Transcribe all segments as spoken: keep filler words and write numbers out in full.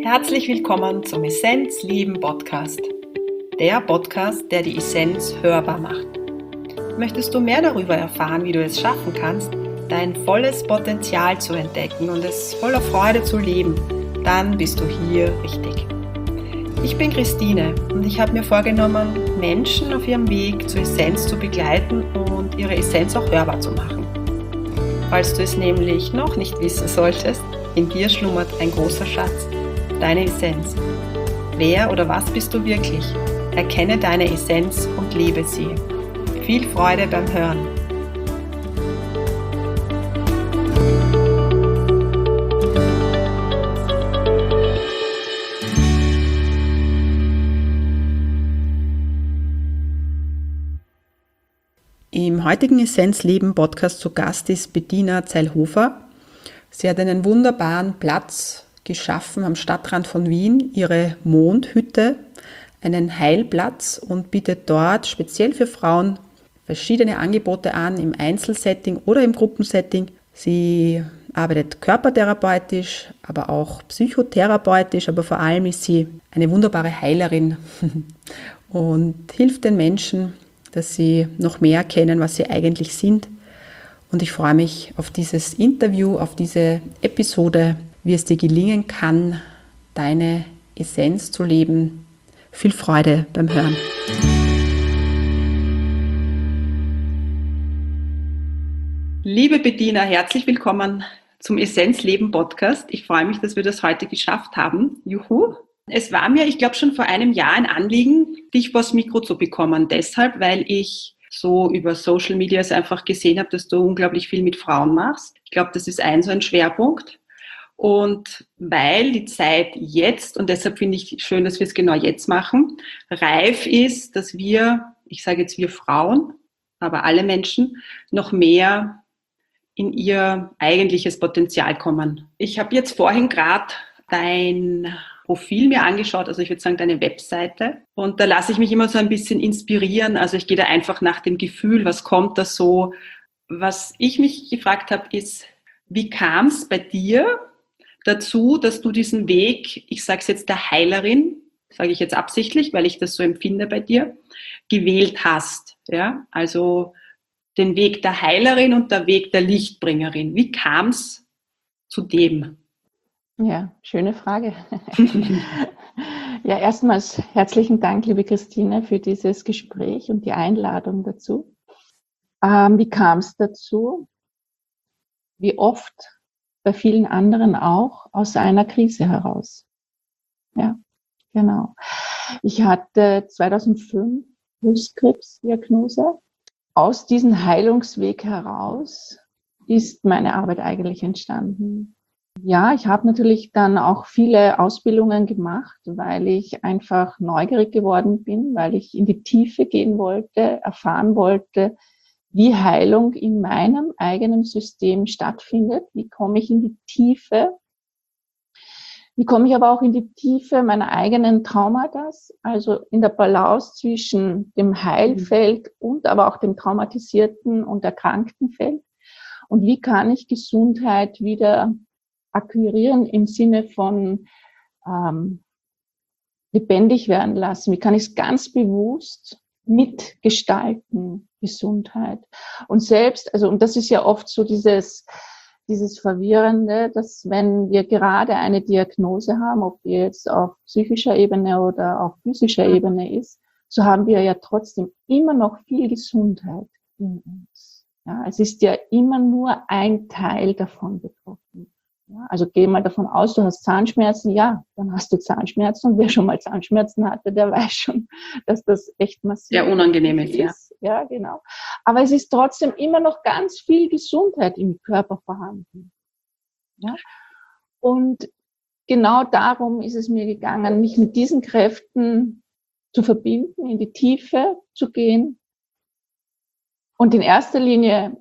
Herzlich willkommen zum Essenz Leben Podcast. Der Podcast, der die Essenz hörbar macht. Möchtest du mehr darüber erfahren, wie du es schaffen kannst, dein volles Potenzial zu entdecken und es voller Freude zu leben, dann bist du hier richtig. Ich bin Christine und ich habe mir vorgenommen, Menschen auf ihrem Weg zur Essenz zu begleiten und ihre Essenz auch hörbar zu machen. Falls du es nämlich noch nicht wissen solltest, in dir schlummert ein großer Schatz, deine Essenz. Wer oder was bist du wirklich? Erkenne deine Essenz und lebe sie. Viel Freude beim Hören. Im heutigen Essenz-Leben-Podcast zu Gast ist Bettina Zeilhofer. Sie hat einen wunderbaren Platz geschaffen am Stadtrand von Wien, ihre Mondhütte, einen Heilplatz, und bietet dort speziell für Frauen verschiedene Angebote an, im Einzelsetting oder im Gruppensetting. Sie arbeitet körpertherapeutisch, aber auch psychotherapeutisch, aber vor allem ist sie eine wunderbare Heilerin und hilft den Menschen, dass sie noch mehr erkennen, was sie eigentlich sind. Und ich freue mich auf dieses Interview, auf diese Episode, wie es dir gelingen kann, deine Essenz zu leben. Viel Freude beim Hören. Liebe Bettina, herzlich willkommen zum Essenz-Leben Podcast. Ich freue mich, dass wir das heute geschafft haben. Juhu! Es war mir, ich glaube, schon vor einem Jahr ein Anliegen, dich vors Mikro zu bekommen. Deshalb, weil ich so über Social Media einfach gesehen habe, dass du unglaublich viel mit Frauen machst. Ich glaube, das ist ein so ein Schwerpunkt. Und weil die Zeit jetzt, und deshalb finde ich schön, dass wir es genau jetzt machen, reif ist, dass wir, ich sage jetzt wir Frauen, aber alle Menschen, noch mehr in ihr eigentliches Potenzial kommen. Ich habe jetzt vorhin gerade dein Profil mir angeschaut, also ich würde sagen deine Webseite, und da lasse ich mich immer so ein bisschen inspirieren, also ich gehe da einfach nach dem Gefühl, was kommt da so. Was ich mich gefragt habe ist, wie kam es bei dir dazu, dass du diesen Weg, ich sage es jetzt der Heilerin, sage ich jetzt absichtlich, weil ich das so empfinde bei dir, gewählt hast, ja, also den Weg der Heilerin und der Weg der Lichtbringerin. Wie kam es zu dem? Ja, schöne Frage. Ja, erstmals herzlichen Dank, liebe Christine, für dieses Gespräch und die Einladung dazu. Ähm, wie kam es dazu? Wie oft bei vielen anderen auch aus einer Krise heraus. Ja, genau. Ich hatte zweitausendfünf Brustkrebsdiagnose. Aus diesem Heilungsweg heraus ist meine Arbeit eigentlich entstanden. Ja, ich habe natürlich dann auch viele Ausbildungen gemacht, weil ich einfach neugierig geworden bin, weil ich in die Tiefe gehen wollte, erfahren wollte, wie Heilung in meinem eigenen System stattfindet. Wie komme ich in die Tiefe? Wie komme ich aber auch in die Tiefe meiner eigenen Traumata, also in der Balance zwischen dem Heilfeld und aber auch dem traumatisierten und erkrankten Feld? Und wie kann ich Gesundheit wieder akquirieren im Sinne von ähm, lebendig werden lassen? Wie kann ich es ganz bewusst mitgestalten, Gesundheit? Und selbst, also, und das ist ja oft so dieses, dieses Verwirrende, dass wenn wir gerade eine Diagnose haben, ob die jetzt auf psychischer Ebene oder auf physischer Ebene ist, so haben wir ja trotzdem immer noch viel Gesundheit in uns. Ja, es ist ja immer nur ein Teil davon betroffen. Ja, also geh mal davon aus, du hast Zahnschmerzen, ja, dann hast du Zahnschmerzen, und wer schon mal Zahnschmerzen hatte, der weiß schon, dass das echt massiv sehr unangenehm ist. ist. Ja. Ja, genau. Aber es ist trotzdem immer noch ganz viel Gesundheit im Körper vorhanden. Ja? Und genau darum ist es mir gegangen, mich mit diesen Kräften zu verbinden, in die Tiefe zu gehen und in erster Linie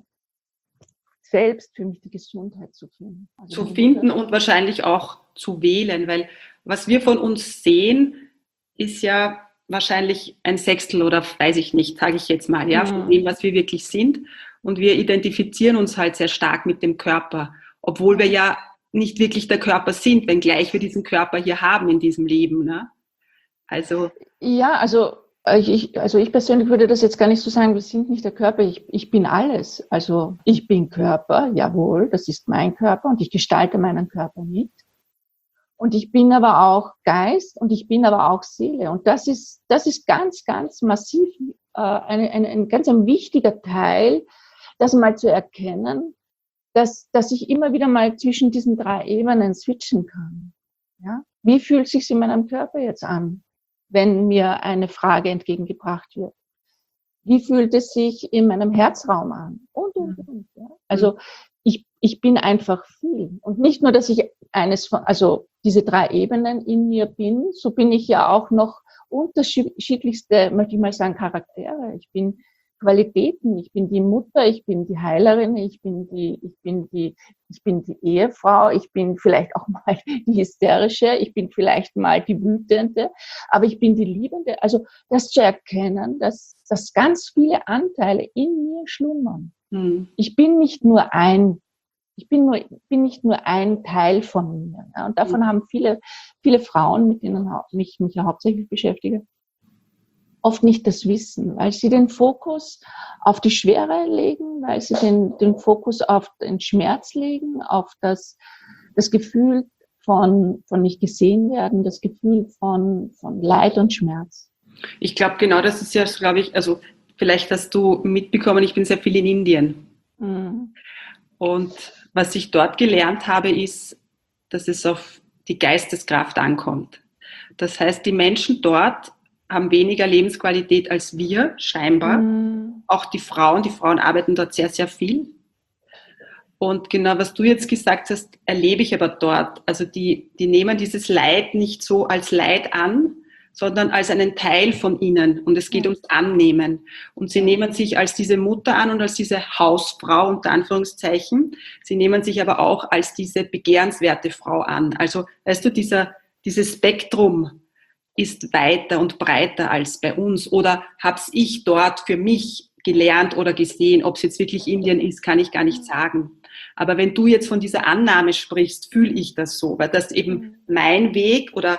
selbst für mich die Gesundheit zu finden. Also zu finden und wahrscheinlich auch zu wählen, weil was wir von uns sehen, ist ja wahrscheinlich ein Sechstel oder weiß ich nicht, sage ich jetzt mal, ja, von dem, was wir wirklich sind. Und wir identifizieren uns halt sehr stark mit dem Körper, obwohl wir ja nicht wirklich der Körper sind, wenngleich wir diesen Körper hier haben in diesem Leben. Ne? Also ja, also ich, also ich persönlich würde das jetzt gar nicht so sagen, wir sind nicht der Körper, ich, ich bin alles. Also ich bin Körper, jawohl, das ist mein Körper und ich gestalte meinen Körper mit. Und ich bin aber auch Geist und ich bin aber auch Seele. Und das ist, das ist ganz, ganz massiv, äh, eine, eine, ein ganz ein wichtiger Teil, das mal zu erkennen, dass, dass ich immer wieder mal zwischen diesen drei Ebenen switchen kann. Ja? Wie fühlt es sich in meinem Körper jetzt an, wenn mir eine Frage entgegengebracht wird? Wie fühlt es sich in meinem Herzraum an? Und, und, und. Ja? Also ich, ich bin einfach viel. Und nicht nur, dass ich eines von, also diese drei Ebenen in mir bin, so bin ich ja auch noch unterschiedlichste, möchte ich mal sagen, Charaktere. Ich bin Qualitäten. Ich bin die Mutter, ich bin die Heilerin, ich bin die, ich bin die, ich bin die Ehefrau, ich bin vielleicht auch mal die Hysterische, ich bin vielleicht mal die Wütende, aber ich bin die Liebende. Also das zu erkennen, dass, dass ganz viele Anteile in mir schlummern. Hm. Ich bin nicht nur ein, ich bin nur, bin nicht nur ein Teil von mir. Ja, und davon hm. haben viele, viele Frauen, mit denen ich mich ja hauptsächlich beschäftige, oft nicht das Wissen, weil sie den Fokus auf die Schwere legen, weil sie den, den Fokus auf den Schmerz legen, auf das, das Gefühl von, von nicht gesehen werden, das Gefühl von, von Leid und Schmerz. Ich glaube, genau das ist ja, glaube ich, also vielleicht hast du mitbekommen, ich bin sehr viel in Indien. Mhm. Und was ich dort gelernt habe, ist, dass es auf die Geisteskraft ankommt. Das heißt, die Menschen dort haben weniger Lebensqualität als wir, scheinbar. Mhm. Auch die Frauen, die Frauen arbeiten dort sehr, sehr viel. Und genau, was du jetzt gesagt hast, erlebe ich aber dort. Also die, die nehmen dieses Leid nicht so als Leid an, sondern als einen Teil von ihnen. Und es geht ja. ums Annehmen. Und sie nehmen sich als diese Mutter an und als diese Hausfrau, unter Anführungszeichen. Sie nehmen sich aber auch als diese begehrenswerte Frau an. Also, weißt du, dieser, dieses Spektrum ist weiter und breiter als bei uns. Oder hab's ich dort für mich gelernt oder gesehen? Ob es jetzt wirklich Indien ist, kann ich gar nicht sagen. Aber wenn du jetzt von dieser Annahme sprichst, fühle ich das so, weil das eben mein Weg oder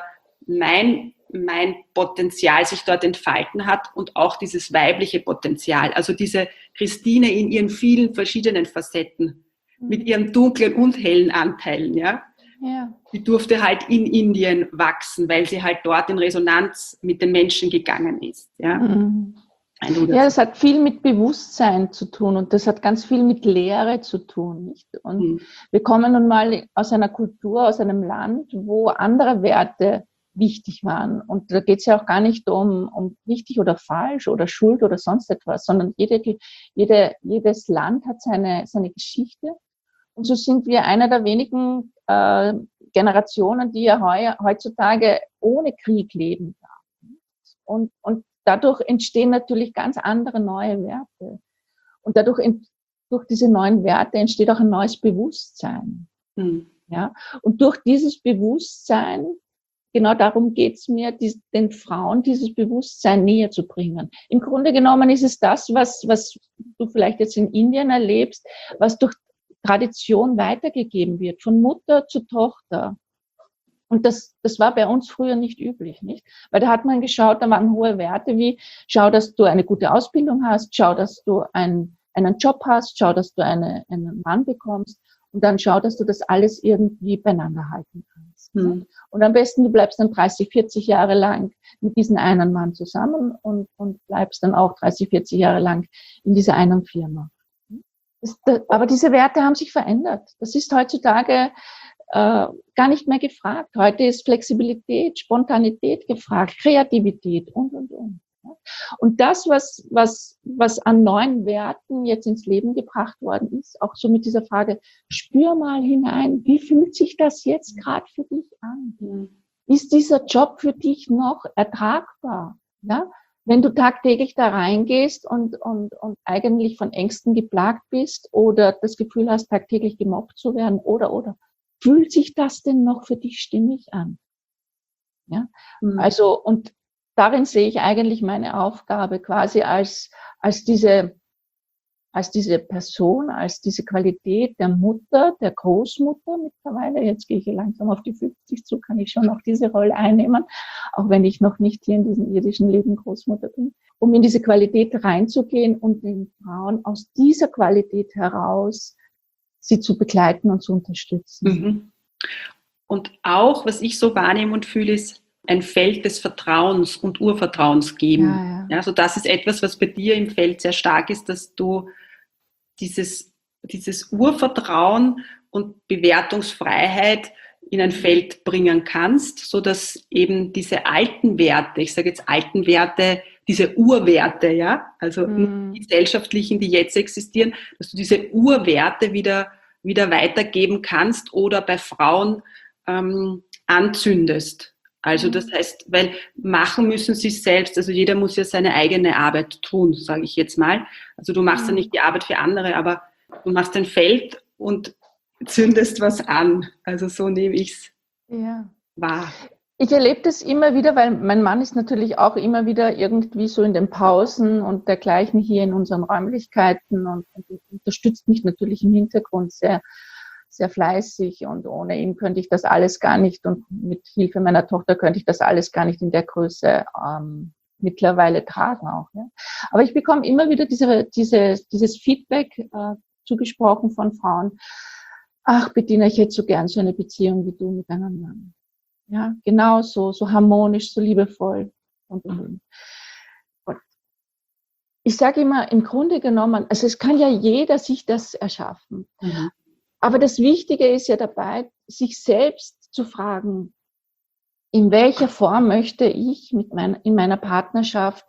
mein, mein Potenzial sich dort entfalten hat und auch dieses weibliche Potenzial. Also diese Christine in ihren vielen verschiedenen Facetten, mit ihren dunklen und hellen Anteilen, ja. Ja. Die durfte halt in Indien wachsen, weil sie halt dort in Resonanz mit den Menschen gegangen ist. Ja, mhm. Ja, das hat viel mit Bewusstsein zu tun und das hat ganz viel mit Lehre zu tun. Nicht? Und mhm. wir kommen nun mal aus einer Kultur, aus einem Land, wo andere Werte wichtig waren. Und da geht es ja auch gar nicht um, um richtig oder falsch oder Schuld oder sonst etwas, sondern jede, jede, jedes Land hat seine, seine Geschichte. Und so sind wir einer der wenigen äh, Generationen, die ja heu, heutzutage ohne Krieg leben darf. Und, und dadurch entstehen natürlich ganz andere neue Werte. Und dadurch, durch diese neuen Werte entsteht auch ein neues Bewusstsein. Mhm. Ja? Und durch dieses Bewusstsein, genau darum geht's mir, die, den Frauen dieses Bewusstsein näher zu bringen. Im Grunde genommen ist es das, was, was du vielleicht jetzt in Indien erlebst, was durch Tradition weitergegeben wird, von Mutter zu Tochter. Und das, das war bei uns früher nicht üblich, nicht? Weil da hat man geschaut, da waren hohe Werte wie, schau, dass du eine gute Ausbildung hast, schau, dass du ein, einen Job hast, schau, dass du eine, einen Mann bekommst und dann schau, dass du das alles irgendwie beieinander halten kannst. Mhm. Und am besten, du bleibst dann dreißig, vierzig Jahre lang mit diesem einen Mann zusammen und, und bleibst dann auch dreißig, vierzig Jahre lang in dieser einen Firma. Das, aber diese Werte haben sich verändert. Das ist heutzutage äh, gar nicht mehr gefragt. Heute ist Flexibilität, Spontanität gefragt, Kreativität und, und, und. Und das, was, was, was an neuen Werten jetzt ins Leben gebracht worden ist, auch so mit dieser Frage, spür mal hinein, wie fühlt sich das jetzt gerade für dich an? Ist dieser Job für dich noch ertragbar? Ja? Wenn du tagtäglich da reingehst und, und, und eigentlich von Ängsten geplagt bist oder das Gefühl hast, tagtäglich gemobbt zu werden oder, oder, fühlt sich das denn noch für dich stimmig an? Ja, mhm. Also, und darin sehe ich eigentlich meine Aufgabe quasi als, als diese, als diese Person, als diese Qualität der Mutter, der Großmutter mittlerweile. Jetzt gehe ich langsam auf die fünfzig zu, kann ich schon noch diese Rolle einnehmen, auch wenn ich noch nicht hier in diesem irdischen Leben Großmutter bin, um in diese Qualität reinzugehen und den Frauen aus dieser Qualität heraus sie zu begleiten und zu unterstützen. Mhm. Und auch, was ich so wahrnehme und fühle, ist ein Feld des Vertrauens und Urvertrauens geben. Ja, ja. Ja, also das ist etwas, was bei dir im Feld sehr stark ist, dass du dieses, dieses Urvertrauen und Bewertungsfreiheit in ein Feld bringen kannst, so dass eben diese alten Werte, ich sage jetzt alten Werte, diese Urwerte, ja, also Mhm. die gesellschaftlichen, die jetzt existieren, dass du diese Urwerte wieder, wieder weitergeben kannst oder bei Frauen ähm, anzündest. Also das heißt, weil machen müssen sie selbst, also jeder muss ja seine eigene Arbeit tun, sage ich jetzt mal. Also du machst ja nicht die Arbeit für andere, aber du machst ein Feld und zündest was an. Also so nehme ich es Ja. wahr. Ich erlebe das immer wieder, weil mein Mann ist natürlich auch immer wieder irgendwie so in den Pausen und dergleichen hier in unseren Räumlichkeiten und, und unterstützt mich natürlich im Hintergrund sehr, sehr fleißig, und ohne ihn könnte ich das alles gar nicht, und mit Hilfe meiner Tochter könnte ich das alles gar nicht in der Größe ähm, mittlerweile tragen auch. Ja. Aber ich bekomme immer wieder diese, diese, dieses Feedback äh, zugesprochen von Frauen: Ach, Bettina, ich hätte so gern so eine Beziehung wie du mit deinem Mann. Ja, genau so, so harmonisch, so liebevoll und, und, und. Und ich sage immer, im Grunde genommen, also es kann ja jeder sich das erschaffen. Mhm. Aber das Wichtige ist ja dabei, sich selbst zu fragen, in welcher Form möchte ich mit mein, in meiner Partnerschaft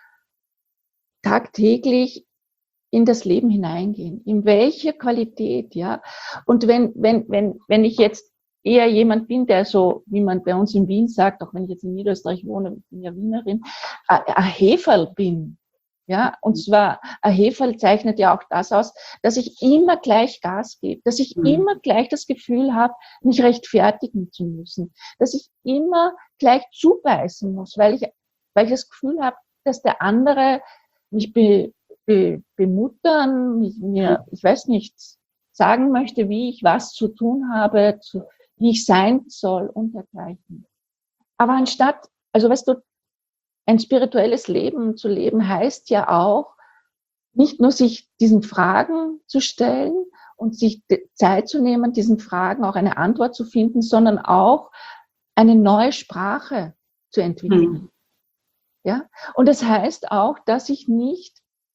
tagtäglich in das Leben hineingehen? In welcher Qualität, ja? Und wenn, wenn, wenn, wenn ich jetzt eher jemand bin, der so, wie man bei uns in Wien sagt, auch wenn ich jetzt in Niederösterreich wohne, ich bin ja Wienerin, ein Heferl bin. Ja, und zwar, ein Heferl zeichnet ja auch das aus, dass ich immer gleich Gas gebe, dass ich Mhm. immer gleich das Gefühl habe, mich rechtfertigen zu müssen, dass ich immer gleich zubeißen muss, weil ich, weil ich das Gefühl habe, dass der andere mich be, be, bemuttern, mich, mir, ich weiß nicht, sagen möchte, wie ich was zu tun habe, zu, wie ich sein soll und dergleichen. Aber anstatt, also weißt du, ein spirituelles Leben zu leben heißt ja auch, nicht nur sich diesen Fragen zu stellen und sich Zeit zu nehmen, diesen Fragen auch eine Antwort zu finden, sondern auch eine neue Sprache zu entwickeln. Mhm. Ja? Und das heißt auch, dass ich nicht,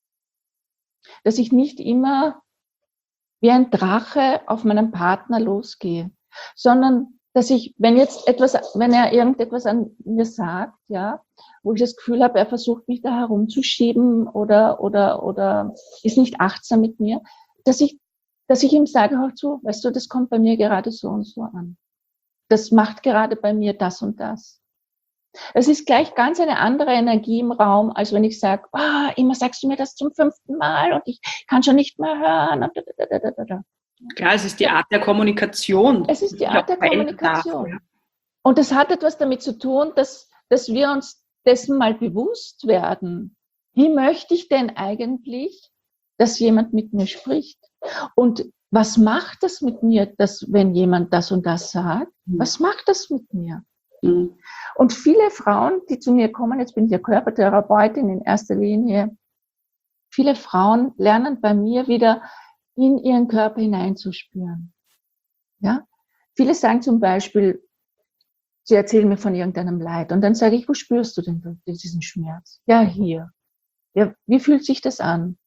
dass ich nicht immer wie ein Drache auf meinen Partner losgehe, sondern dass ich, wenn jetzt etwas, wenn er irgendetwas an mir sagt, ja, wo ich das Gefühl habe, er versucht mich da herumzuschieben oder, oder, oder ist nicht achtsam mit mir, dass ich, dass ich ihm sage, hör zu, weißt du, das kommt bei mir gerade so und so an. Das macht gerade bei mir das und das. Es ist gleich ganz eine andere Energie im Raum, als wenn ich sage, oh, immer sagst du mir das zum fünften Mal und ich kann schon nicht mehr hören. Klar, es ist die Art der Kommunikation. Es ist die Art der Kommunikation. Und das hat etwas damit zu tun, dass, dass wir uns dessen mal bewusst werden. Wie möchte ich denn eigentlich, dass jemand mit mir spricht? Und was macht das mit mir, dass, wenn jemand das und das sagt? Was macht das mit mir? Mhm. Und viele Frauen, die zu mir kommen, jetzt bin ich ja Körpertherapeutin in erster Linie, viele Frauen lernen bei mir wieder in ihren Körper hineinzuspüren. Ja? Viele sagen zum Beispiel, sie erzählen mir von irgendeinem Leid und dann sage ich, wo spürst du denn diesen Schmerz? Ja, hier. Ja, wie fühlt sich das an?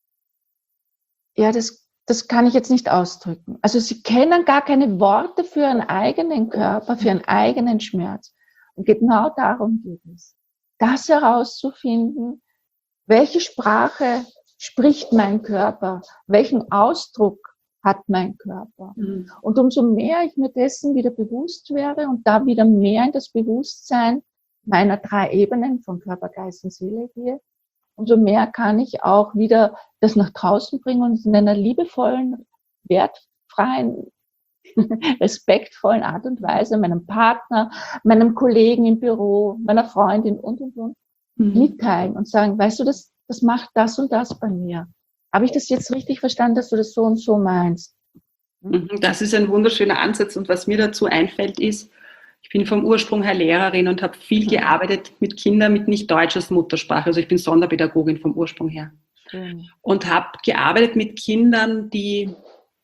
Ja, das, das kann ich jetzt nicht ausdrücken. Also sie kennen gar keine Worte für ihren eigenen Körper, für ihren eigenen Schmerz. Und genau darum geht es. Das herauszufinden, welche Sprache spricht mein Körper, welchen Ausdruck hat mein Körper. Mhm. Und umso mehr ich mir dessen wieder bewusst werde und da wieder mehr in das Bewusstsein meiner drei Ebenen von Körper, Geist und Seele gehe, umso mehr kann ich auch wieder das nach draußen bringen und in einer liebevollen, wertfreien, respektvollen Art und Weise meinem Partner, meinem Kollegen im Büro, meiner Freundin und, und, und mhm. mitteilen und sagen, weißt du, das, das macht das und das bei mir. Habe ich das jetzt richtig verstanden, dass du das so und so meinst? Das ist ein wunderschöner Ansatz und was mir dazu einfällt ist, ich bin vom Ursprung her Lehrerin und habe viel gearbeitet mit Kindern mit nicht Deutsch als Muttersprache. Also ich bin Sonderpädagogin vom Ursprung her. Schön. Und habe gearbeitet mit Kindern, die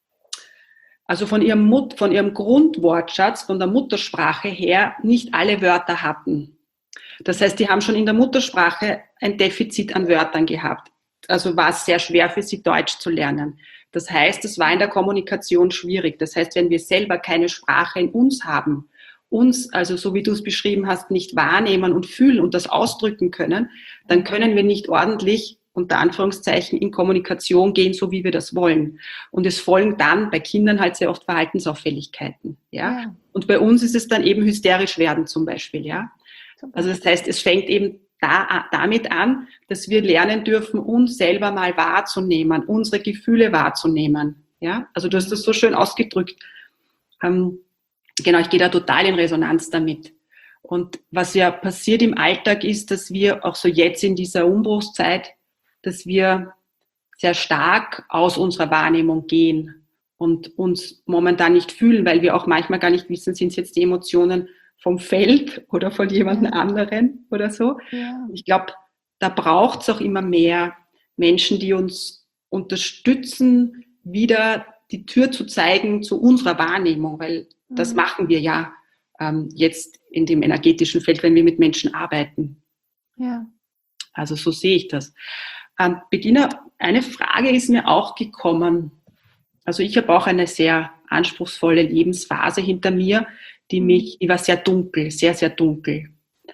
also von ihrem, Mut, von ihrem Grundwortschatz, von der Muttersprache her, nicht alle Wörter hatten. Das heißt, die haben schon in der Muttersprache ein Defizit an Wörtern gehabt. Also war es sehr schwer für sie, Deutsch zu lernen. Das heißt, es war in der Kommunikation schwierig. Das heißt, wenn wir selber keine Sprache in uns haben, uns, also so wie du es beschrieben hast, nicht wahrnehmen und fühlen und das ausdrücken können, dann können wir nicht ordentlich, unter Anführungszeichen, in Kommunikation gehen, so wie wir das wollen. Und es folgen dann bei Kindern halt sehr oft Verhaltensauffälligkeiten. Ja? Ja. Und bei uns ist es dann eben hysterisch werden zum Beispiel. Ja? Also das heißt, es fängt eben da, damit an, dass wir lernen dürfen, uns selber mal wahrzunehmen, unsere Gefühle wahrzunehmen. Ja? Also du hast das so schön ausgedrückt. Ähm, genau, ich gehe da total in Resonanz damit. Und was ja passiert im Alltag ist, dass wir auch so jetzt in dieser Umbruchszeit, dass wir sehr stark aus unserer Wahrnehmung gehen und uns momentan nicht fühlen, weil wir auch manchmal gar nicht wissen, sind es jetzt die Emotionen vom Feld oder von jemand ja. anderen oder so. Ja. Ich glaube, da braucht es auch immer mehr Menschen, die uns unterstützen, wieder die Tür zu zeigen zu unserer Wahrnehmung, weil mhm. das machen wir ja ähm, jetzt in dem energetischen Feld, wenn wir mit Menschen arbeiten. Ja. Also so sehe ich das. Ähm, Bettina, eine Frage ist mir auch gekommen. Also ich habe auch eine sehr anspruchsvolle Lebensphase hinter mir, die mich, die war sehr dunkel, sehr, sehr dunkel.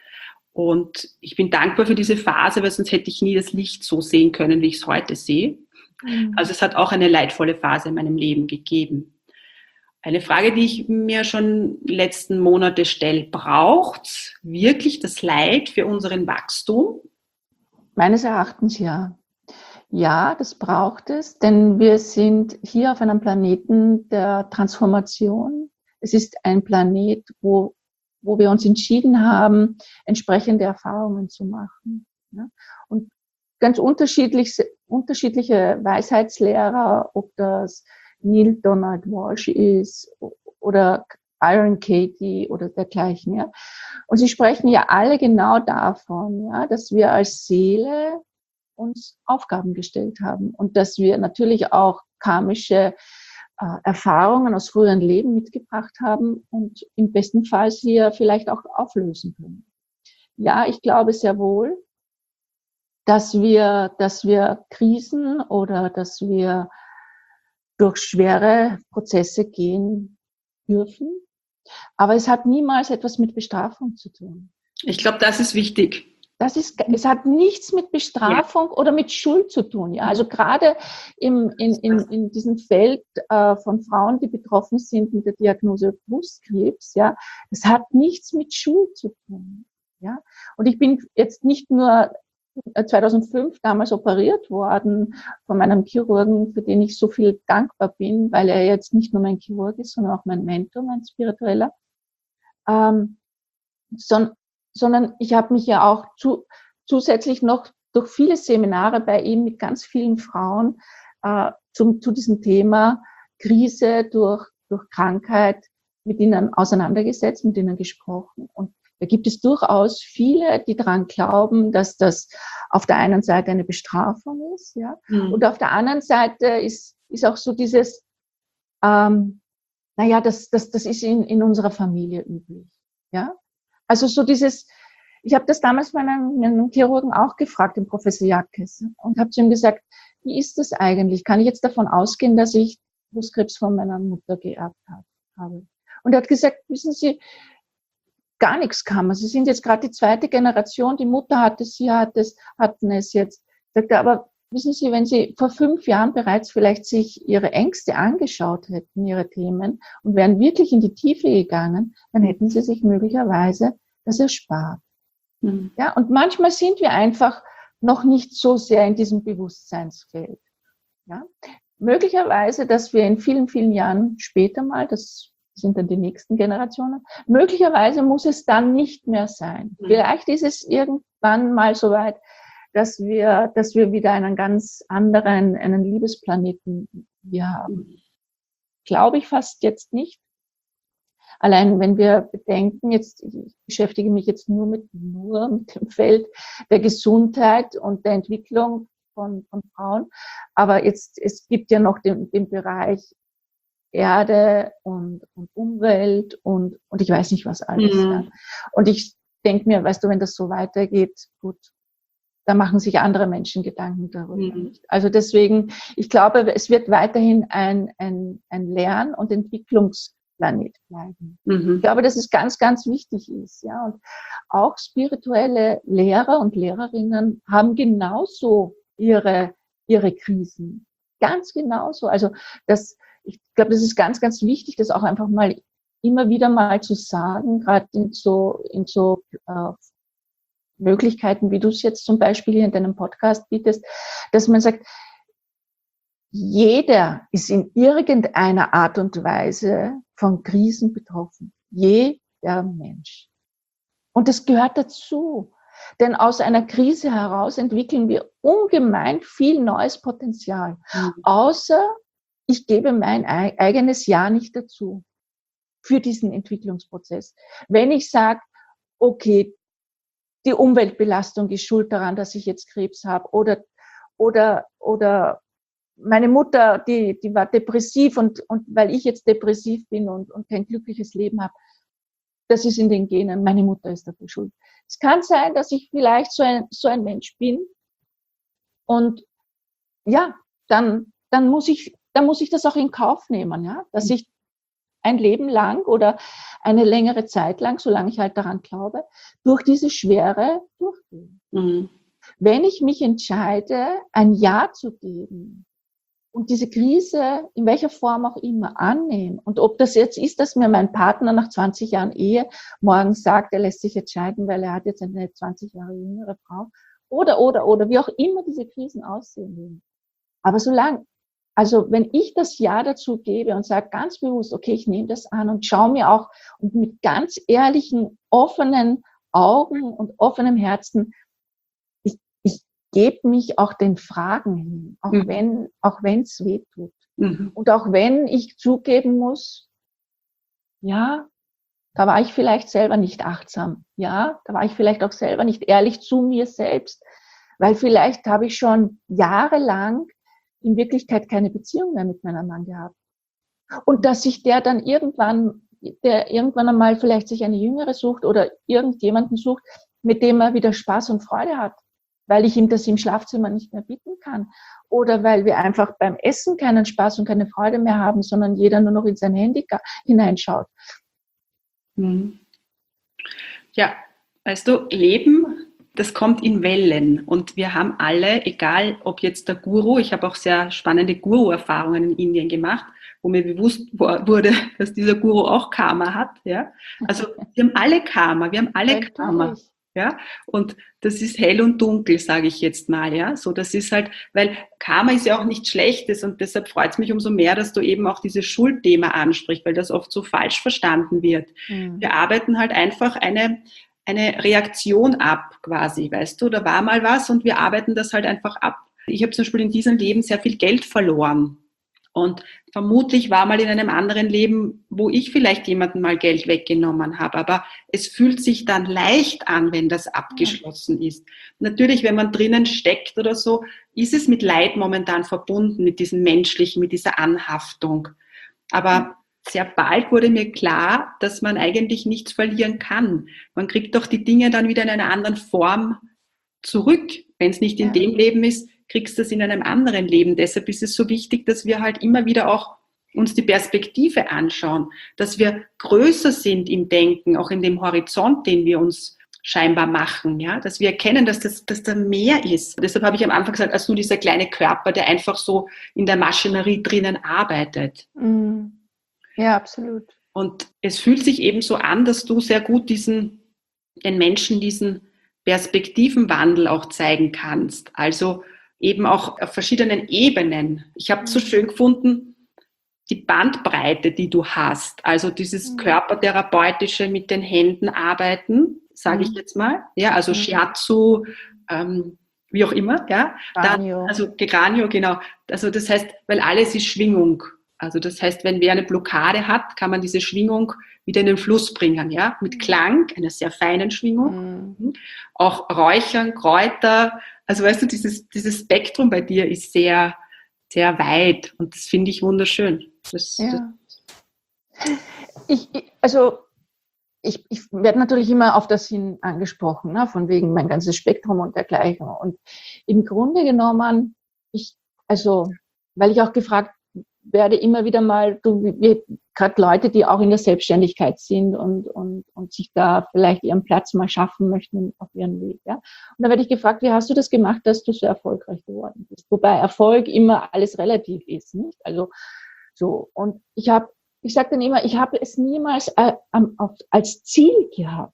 Und ich bin dankbar für diese Phase, weil sonst hätte ich nie das Licht so sehen können, wie ich es heute sehe. Mhm. Also es hat auch eine leidvolle Phase in meinem Leben gegeben. Eine Frage, die ich mir schon letzten Monate stelle: Braucht wirklich das Leid für unseren Wachstum? Meines Erachtens ja. Ja, das braucht es, denn wir sind hier auf einem Planeten der Transformation. Es ist ein Planet, wo, wo wir uns entschieden haben, entsprechende Erfahrungen zu machen. Ja? Und ganz unterschiedlich, unterschiedliche Weisheitslehrer, ob das Neil Donald Walsh ist oder Byron Katie oder dergleichen. Ja? Und sie sprechen ja alle genau davon, ja, dass wir als Seele uns Aufgaben gestellt haben und dass wir natürlich auch karmische äh, Erfahrungen aus früheren Leben mitgebracht haben und im besten Fall sie ja vielleicht auch auflösen können. Ja, ich glaube sehr wohl, dass wir, dass wir Krisen oder dass wir durch schwere Prozesse gehen dürfen, aber es hat niemals etwas mit Bestrafung zu tun. Ich glaube, das ist wichtig. Das ist, es hat nichts mit Bestrafung ja. oder mit Schuld zu tun. Ja, also gerade im, in, in, in diesem Feld äh, von Frauen, die betroffen sind mit der Diagnose Brustkrebs, ja, das hat nichts mit Schuld zu tun. Ja, und ich bin jetzt nicht nur zweitausendfünf damals operiert worden von meinem Chirurgen, für den ich so viel dankbar bin, weil er jetzt nicht nur mein Chirurg ist, sondern auch mein Mentor, mein spiritueller, ähm, sondern sondern ich habe mich ja auch zu, zusätzlich noch durch viele Seminare bei ihm mit ganz vielen Frauen äh, zum, zu diesem Thema Krise durch, durch Krankheit mit ihnen auseinandergesetzt, mit ihnen gesprochen. Und da gibt es durchaus viele, die daran glauben, dass das auf der einen Seite eine Bestrafung ist, ja, mhm. und auf der anderen Seite ist, ist auch so dieses, ähm, naja, das, das, das ist in, in unserer Familie üblich, ja. Also so dieses, ich habe das damals meinen, meinen Chirurgen auch gefragt, den Professor Jackes, und habe zu ihm gesagt, wie ist das eigentlich? Kann ich jetzt davon ausgehen, dass ich Brustkrebs von meiner Mutter geerbt habe? Und er hat gesagt, wissen Sie, gar nichts kann man. Sie sind jetzt gerade die zweite Generation, die Mutter hat es, Sie hat es, hatten es jetzt. Sagt er, aber wissen Sie, wenn Sie vor fünf Jahren bereits vielleicht sich Ihre Ängste angeschaut hätten, Ihre Themen, und wären wirklich in die Tiefe gegangen, dann hätten Sie sich möglicherweise das erspart. Mhm. Ja, und manchmal sind wir einfach noch nicht so sehr in diesem Bewusstseinsfeld. Ja, möglicherweise, dass wir in vielen, vielen Jahren später mal, das sind dann die nächsten Generationen, möglicherweise muss es dann nicht mehr sein. Mhm. Vielleicht ist es irgendwann mal so weit, dass wir, dass wir wieder einen ganz anderen, einen Liebesplaneten hier haben. Glaube ich fast jetzt nicht. Allein wenn wir bedenken, jetzt, ich beschäftige mich jetzt nur mit, nur mit dem Feld der Gesundheit und der Entwicklung von, von Frauen. Aber jetzt, es gibt ja noch den, den Bereich Erde und, und Umwelt und, und ich weiß nicht was alles. Mhm. Ja. Und ich denke mir, weißt du, wenn das so weitergeht, gut, da machen sich andere Menschen Gedanken darüber. Mhm. Also deswegen, ich glaube, es wird weiterhin ein, ein, ein Lern- und Entwicklungsplanet bleiben. Mhm. Ich glaube, dass es ganz, ganz wichtig ist. Ja. Und auch spirituelle Lehrer und Lehrerinnen haben genauso ihre, ihre Krisen. Ganz genauso. Also das, ich glaube, das ist ganz, ganz wichtig, das auch einfach mal immer wieder mal zu sagen, gerade in so, in so äh, Möglichkeiten, wie du es jetzt zum Beispiel hier in deinem Podcast bietest, dass man sagt, jeder ist in irgendeiner Art und Weise von Krisen betroffen. Jeder Mensch. Und das gehört dazu. Denn aus einer Krise heraus entwickeln wir ungemein viel neues Potenzial. Mhm. Außer ich gebe mein eigenes Ja nicht dazu für diesen Entwicklungsprozess. Wenn ich sage, okay, die Umweltbelastung ist schuld daran, dass ich jetzt Krebs habe, oder, oder, oder meine Mutter, die, die war depressiv und, und weil ich jetzt depressiv bin und, und kein glückliches Leben habe, das ist in den Genen, meine Mutter ist dafür schuld. Es kann sein, dass ich vielleicht so ein, so ein Mensch bin und ja, dann, dann muss ich, dann muss ich das auch in Kauf nehmen, ja, dass ich ein Leben lang oder eine längere Zeit lang, solange ich halt daran glaube, durch diese Schwere durchgehe. Mhm. Wenn ich mich entscheide, ein Ja zu geben und diese Krise in welcher Form auch immer annehmen, und ob das jetzt ist, dass mir mein Partner nach zwanzig Jahren Ehe morgen sagt, er lässt sich jetzt scheiden, weil er hat jetzt eine zwanzig Jahre jüngere Frau, oder, oder, oder, wie auch immer diese Krisen aussehen werden. Aber solange, also wenn ich das Ja dazu gebe und sage ganz bewusst, okay, ich nehme das an und schaue mir auch und mit ganz ehrlichen, offenen Augen und offenem Herzen, ich, ich gebe mich auch den Fragen hin, auch mhm. wenn, auch wenn es weh tut. Mhm. Und auch wenn ich zugeben muss, ja, da war ich vielleicht selber nicht achtsam. Ja, da war ich vielleicht auch selber nicht ehrlich zu mir selbst, weil vielleicht habe ich schon jahrelang in Wirklichkeit keine Beziehung mehr mit meinem Mann gehabt. Und dass sich der dann irgendwann, der irgendwann einmal vielleicht sich eine Jüngere sucht oder irgendjemanden sucht, mit dem er wieder Spaß und Freude hat, weil ich ihm das im Schlafzimmer nicht mehr bieten kann. Oder weil wir einfach beim Essen keinen Spaß und keine Freude mehr haben, sondern jeder nur noch in sein Handy hineinschaut. Hm. Ja, weißt du, Leben, das kommt in Wellen und wir haben alle, egal ob jetzt der Guru, ich habe auch sehr spannende Guru-Erfahrungen in Indien gemacht, wo mir bewusst wurde, dass dieser Guru auch Karma hat, ja. Also wir haben alle Karma, wir haben alle Karma, ja. Und das ist hell und dunkel, sage ich jetzt mal, ja. So, das ist halt, weil Karma ist ja auch nichts Schlechtes und deshalb freut es mich umso mehr, dass du eben auch dieses Schuldthema ansprichst, weil das oft so falsch verstanden wird. Mhm. Wir arbeiten halt einfach eine eine Reaktion ab, quasi, weißt du, da war mal was und wir arbeiten das halt einfach ab. Ich habe zum Beispiel in diesem Leben sehr viel Geld verloren und vermutlich war mal in einem anderen Leben, wo ich vielleicht jemanden mal Geld weggenommen habe, aber es fühlt sich dann leicht an, wenn das abgeschlossen ist. Natürlich, wenn man drinnen steckt oder so, ist es mit Leid momentan verbunden, mit diesem Menschlichen, mit dieser Anhaftung, aber sehr bald wurde mir klar, dass man eigentlich nichts verlieren kann. Man kriegt doch die Dinge dann wieder in einer anderen Form zurück. Wenn es nicht in ja. dem Leben ist, kriegst du es in einem anderen Leben. Deshalb ist es so wichtig, dass wir halt immer wieder auch uns die Perspektive anschauen, dass wir größer sind im Denken, auch in dem Horizont, den wir uns scheinbar machen, ja, dass wir erkennen, dass das, dass da mehr ist. Deshalb habe ich am Anfang gesagt, als nur dieser kleine Körper, der einfach so in der Maschinerie drinnen arbeitet. Mhm. Ja, absolut. Und es fühlt sich eben so an, dass du sehr gut diesen, den Menschen diesen Perspektivenwandel auch zeigen kannst. Also eben auch auf verschiedenen Ebenen. Ich habe es so schön gefunden, die Bandbreite, die du hast. Also dieses mhm. körpertherapeutische mit den Händen arbeiten, sage ich jetzt mal. Ja, also Shiatsu, ähm, wie auch immer, ja. Kranio. Dann, also Kranio, genau. Also das heißt, weil alles ist Schwingung. Also das heißt, wenn wer eine Blockade hat, kann man diese Schwingung wieder in den Fluss bringen, ja, mit Klang, einer sehr feinen Schwingung. Mhm. Auch Räuchern, Kräuter, also weißt du, dieses, dieses Spektrum bei dir ist sehr, sehr weit und das finde ich wunderschön. Das, ja. das ich, ich, also ich, ich werde natürlich immer auf das hin angesprochen, ne, von wegen mein ganzes Spektrum und dergleichen. Und im Grunde genommen, ich, also, weil ich auch gefragt werde immer wieder mal, du, gerade Leute, die auch in der Selbstständigkeit sind und, und, und sich da vielleicht ihren Platz mal schaffen möchten auf ihren Weg. Ja. Und da werde ich gefragt, wie hast du das gemacht, dass du so erfolgreich geworden bist? Wobei Erfolg immer alles relativ ist, nicht? Also so. Und ich habe, ich sage dann immer, ich habe es niemals äh, als Ziel gehabt.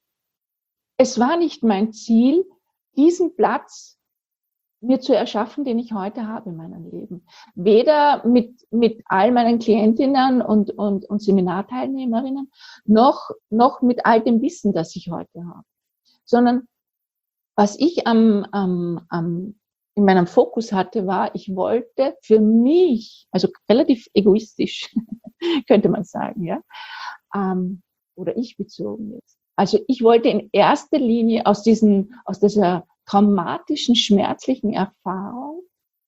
Es war nicht mein Ziel, diesen Platz mir zu erschaffen, den ich heute habe in meinem Leben. Weder mit, mit all meinen Klientinnen und, und, und Seminarteilnehmerinnen, noch, noch mit all dem Wissen, das ich heute habe. Sondern was ich am, am, am, in meinem Fokus hatte, war, ich wollte für mich, also relativ egoistisch, könnte man sagen, ja, ähm, oder ich bezogen jetzt. Also ich wollte in erster Linie aus diesen, aus dieser traumatischen, schmerzlichen Erfahrung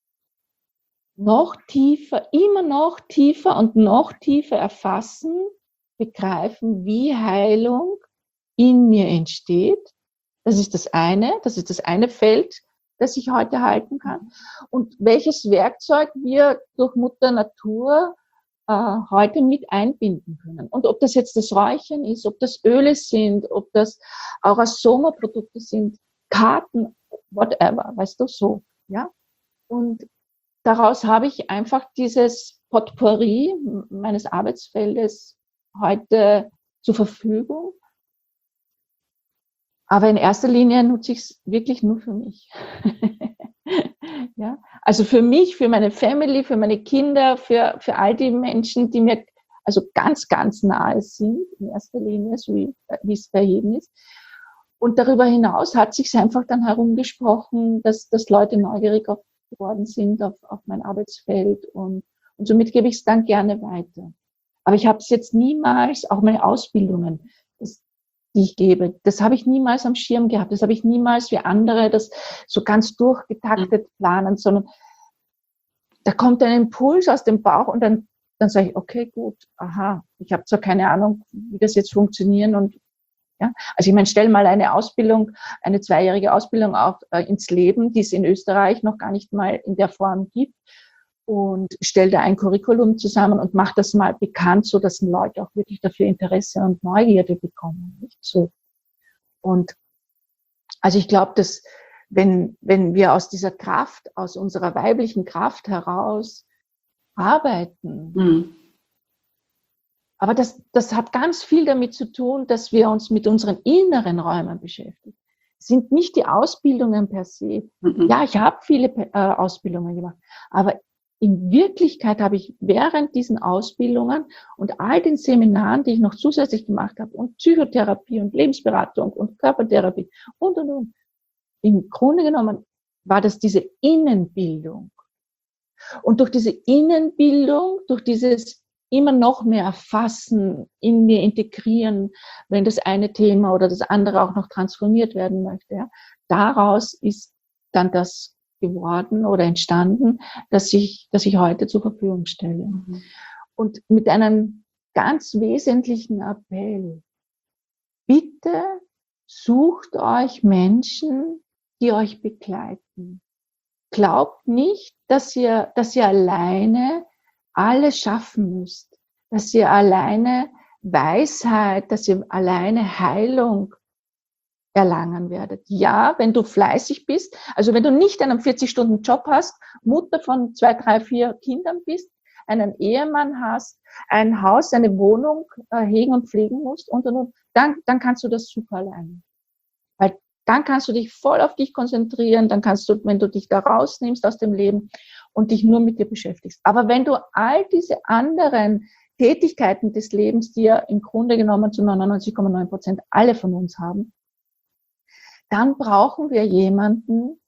noch tiefer, immer noch tiefer und noch tiefer erfassen, begreifen, wie Heilung in mir entsteht. Das ist das eine, das ist das eine Feld, das ich heute halten kann. Und welches Werkzeug wir durch Mutter Natur äh, heute mit einbinden können. Und ob das jetzt das Räuchern ist, ob das Öle sind, ob das Aurasoma-Produkte sind, Karten, whatever, weißt du, so, ja. Und daraus habe ich einfach dieses Potpourri meines Arbeitsfeldes heute zur Verfügung. Aber in erster Linie nutze ich es wirklich nur für mich. Ja, also für mich, für meine Family, für meine Kinder, für, für all die Menschen, die mir also ganz, ganz nahe sind, in erster Linie, so wie, wie es bei jedem ist. Und darüber hinaus hat sich einfach dann herumgesprochen, dass, dass Leute neugierig geworden sind auf, auf mein Arbeitsfeld und, und somit gebe ich es dann gerne weiter. Aber ich habe es jetzt niemals, auch meine Ausbildungen, das, die ich gebe, das habe ich niemals am Schirm gehabt, das habe ich niemals wie andere das so ganz durchgetaktet planen, sondern da kommt ein Impuls aus dem Bauch und dann, dann sage ich, okay, gut, aha, ich habe zwar keine Ahnung, wie das jetzt funktionieren und ja, also ich meine, stell mal eine Ausbildung, eine zweijährige Ausbildung auf, äh, ins Leben, die es in Österreich noch gar nicht mal in der Form gibt und stell da ein Curriculum zusammen und mach das mal bekannt, so dass Leute auch wirklich dafür Interesse und Neugierde bekommen, nicht so. Und also ich glaube, dass wenn wenn wir aus dieser Kraft, aus unserer weiblichen Kraft heraus arbeiten, mhm. Aber das, das hat ganz viel damit zu tun, dass wir uns mit unseren inneren Räumen beschäftigen. Es sind nicht die Ausbildungen per se. Mhm. Ja, ich habe viele äh, Ausbildungen gemacht, aber in Wirklichkeit habe ich während diesen Ausbildungen und all den Seminaren, die ich noch zusätzlich gemacht habe, und Psychotherapie und Lebensberatung und Körpertherapie und, und, und, im Grunde genommen war das diese Innenbildung. Und durch diese Innenbildung, durch dieses immer noch mehr erfassen, in mir integrieren, wenn das eine Thema oder das andere auch noch transformiert werden möchte. Ja. Daraus ist dann das geworden oder entstanden, dass ich, dass ich heute zur Verfügung stelle. Mhm. Und mit einem ganz wesentlichen Appell. Bitte sucht euch Menschen, die euch begleiten. Glaubt nicht, dass ihr, dass ihr alleine alles schaffen müsst, dass ihr alleine Weisheit, dass ihr alleine Heilung erlangen werdet. Ja, wenn du fleißig bist, also wenn du nicht einen vierzig-Stunden-Job hast, Mutter von zwei, drei, vier Kindern bist, einen Ehemann hast, ein Haus, eine Wohnung äh, hegen und pflegen musst und, und, und, dann, dann kannst du das super alleine. Weil dann kannst du dich voll auf dich konzentrieren, dann kannst du, wenn du dich da rausnimmst aus dem Leben und dich nur mit dir beschäftigst. Aber wenn du all diese anderen Tätigkeiten des Lebens, die ja im Grunde genommen zu neunundneunzig Komma neun Prozent alle von uns haben, dann brauchen wir jemanden,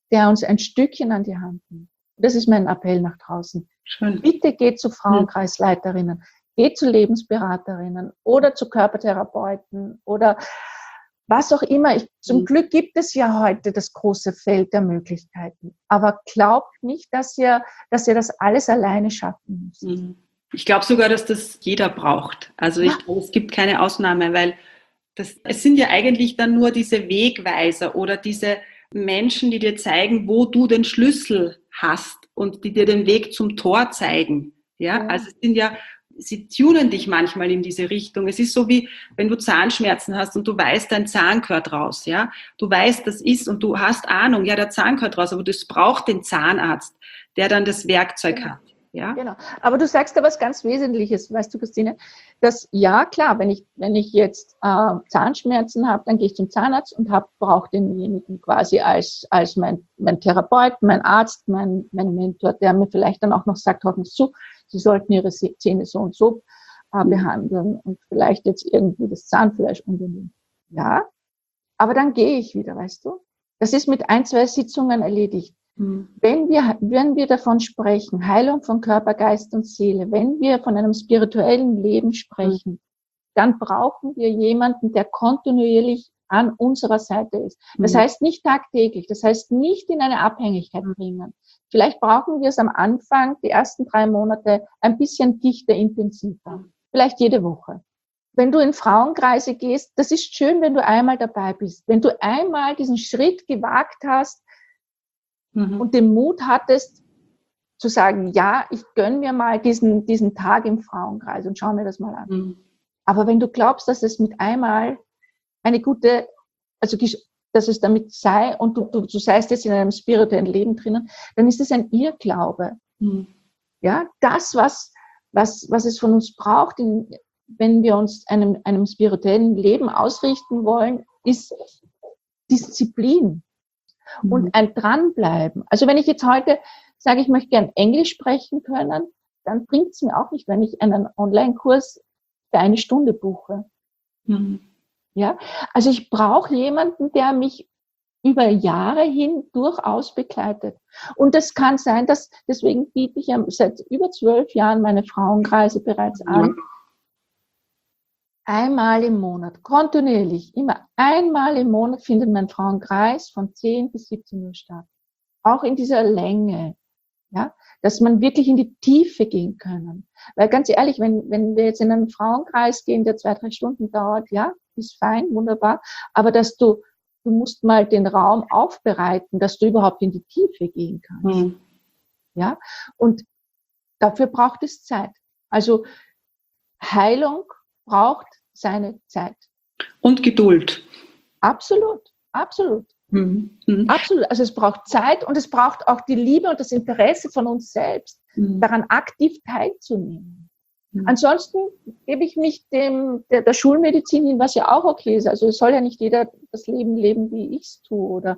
der uns ein Stückchen an die Hand nimmt. Das ist mein Appell nach draußen. Schön. Bitte geht zu Frauenkreisleiterinnen, geht zu Lebensberaterinnen oder zu Körpertherapeuten oder was auch immer. Ich, zum mhm. Glück gibt es ja heute das große Feld der Möglichkeiten. Aber glaubt nicht, dass ihr, dass ihr das alles alleine schaffen müsst. Mhm. Ich glaube sogar, dass das jeder braucht. Also ich glaube, es gibt keine Ausnahme, weil das, es sind ja eigentlich dann nur diese Wegweiser oder diese Menschen, die dir zeigen, wo du den Schlüssel hast und die dir den Weg zum Tor zeigen. Ja, ja. Also es sind ja, sie tunen dich manchmal in diese Richtung. Es ist so wie, wenn du Zahnschmerzen hast und du weißt, dein Zahn gehört raus. Ja, du weißt, das ist und du hast Ahnung, ja, der Zahn gehört raus, aber das braucht den Zahnarzt, der dann das Werkzeug ja. hat. Ja? Genau. Aber du sagst da was ganz Wesentliches, weißt du, Christine, dass ja, klar, wenn ich, wenn ich jetzt äh, Zahnschmerzen habe, dann gehe ich zum Zahnarzt und hab, brauche denjenigen quasi als, als mein, mein Therapeut, mein Arzt, mein, mein Mentor, der mir vielleicht dann auch noch sagt, hoffen Sie zu, Sie sollten Ihre Zähne so und so äh, behandeln und vielleicht jetzt irgendwie das Zahnfleisch umgehen. Ja, aber dann gehe ich wieder, weißt du? Das ist mit ein, zwei Sitzungen erledigt. Wenn wir, wenn wir davon sprechen, Heilung von Körper, Geist und Seele, wenn wir von einem spirituellen Leben sprechen, dann brauchen wir jemanden, der kontinuierlich an unserer Seite ist. Das mhm. heißt nicht tagtäglich, das heißt nicht in eine Abhängigkeit bringen. Vielleicht brauchen wir es am Anfang, die ersten drei Monate, ein bisschen dichter, intensiver. Vielleicht jede Woche. Wenn du in Frauenkreise gehst, das ist schön, wenn du einmal dabei bist. Wenn du einmal diesen Schritt gewagt hast, mhm. und den Mut hattest, zu sagen, ja, ich gönn mir mal diesen, diesen Tag im Frauenkreis und schau mir das mal an. Mhm. Aber wenn du glaubst, dass es mit einmal eine gute, also dass es damit sei und du, du, du seist jetzt in einem spirituellen Leben drinnen, dann ist es ein Irrglaube. Mhm. Ja, das, was, was, was es von uns braucht, in, wenn wir uns einem, einem spirituellen Leben ausrichten wollen, ist Disziplin. Und ein Dranbleiben. Also wenn ich jetzt heute sage, ich möchte gern Englisch sprechen können, dann bringt es mir auch nicht, wenn ich einen Online-Kurs für eine Stunde buche. Mhm. Ja, also ich brauche jemanden, der mich über Jahre hin durchaus begleitet. Und das kann sein, dass, deswegen biete ich ja seit über zwölf Jahren meine Frauenkreise bereits an. Mhm. Einmal im Monat, kontinuierlich, immer einmal im Monat findet mein Frauenkreis von zehn bis siebzehn Uhr statt. Auch in dieser Länge, ja, dass man wirklich in die Tiefe gehen können. Weil ganz ehrlich, wenn, wenn wir jetzt in einen Frauenkreis gehen, der zwei, drei Stunden dauert, ja, ist fein, wunderbar. Aber dass du, du musst mal den Raum aufbereiten, dass du überhaupt in die Tiefe gehen kannst. Mhm. Ja, und dafür braucht es Zeit. Also Heilung braucht seine Zeit. Und Geduld. Absolut, absolut. Mhm. Mhm. Absolut. Also es braucht Zeit und es braucht auch die Liebe und das Interesse von uns selbst, mhm. daran aktiv teilzunehmen. Mhm. Ansonsten gebe ich mich dem, der, der Schulmedizin hin, was ja auch okay ist. Also es soll ja nicht jeder das Leben leben, wie ich es tue. Oder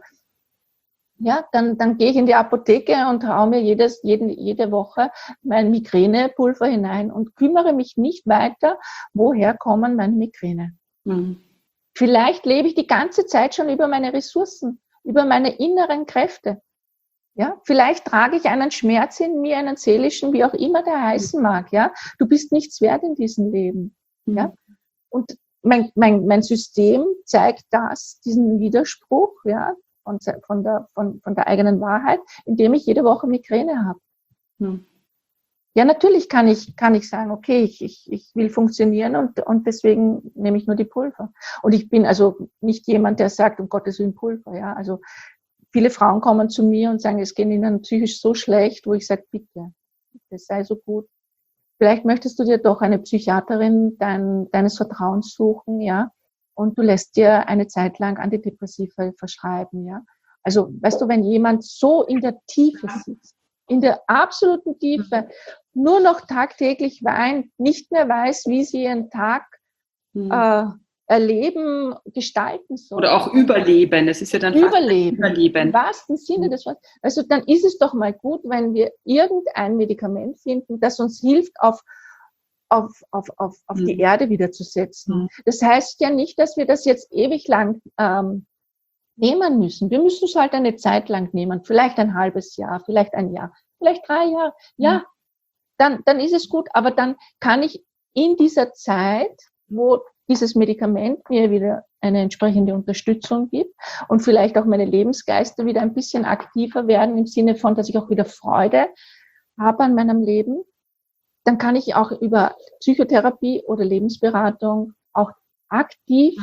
ja, dann, dann gehe ich in die Apotheke und haue mir jedes, jeden, jede Woche mein Migränepulver hinein und kümmere mich nicht weiter, woher kommen meine Migräne. Mhm. Vielleicht lebe ich die ganze Zeit schon über meine Ressourcen, über meine inneren Kräfte. Ja, vielleicht trage ich einen Schmerz in mir, einen seelischen, wie auch immer der heißen mag. Ja, du bist nichts wert in diesem Leben. Mhm. Ja, und mein, mein, mein System zeigt das, diesen Widerspruch, ja, Von, von, der, von, von der eigenen Wahrheit, indem ich jede Woche Migräne habe. Hm. Ja, natürlich kann ich, kann ich sagen, okay, ich, ich, ich will funktionieren und, und deswegen nehme ich nur die Pulver. Und ich bin also nicht jemand, der sagt, um Gottes Willen Pulver. Ja, also viele Frauen kommen zu mir und sagen, es geht ihnen psychisch so schlecht, wo ich sage, bitte, das sei so gut. Vielleicht möchtest du dir doch eine Psychiaterin dein, deines Vertrauens suchen, ja, und du lässt dir eine Zeit lang Antidepressiva verschreiben, ja. Also, weißt du, wenn jemand so in der Tiefe sitzt, in der absoluten Tiefe, nur noch tagtäglich weint, nicht mehr weiß, wie sie ihren Tag hm. äh, erleben, gestalten soll. Oder auch überleben. Es ist ja dann überleben. Fast überleben. Im wahrsten Sinne des Wortes. Also, dann ist es doch mal gut, wenn wir irgendein Medikament finden, das uns hilft, auf auf, auf, auf, auf mhm. die Erde wieder zu setzen. Mhm. Das heißt ja nicht, dass wir das jetzt ewig lang ähm, nehmen müssen. Wir müssen es halt eine Zeit lang nehmen, vielleicht ein halbes Jahr, vielleicht ein Jahr, vielleicht drei Jahre. Ja, dann, dann ist es gut, aber dann kann ich in dieser Zeit, wo dieses Medikament mir wieder eine entsprechende Unterstützung gibt und vielleicht auch meine Lebensgeister wieder ein bisschen aktiver werden, im Sinne von, dass ich auch wieder Freude habe an meinem Leben, dann kann ich auch über Psychotherapie oder Lebensberatung auch aktiv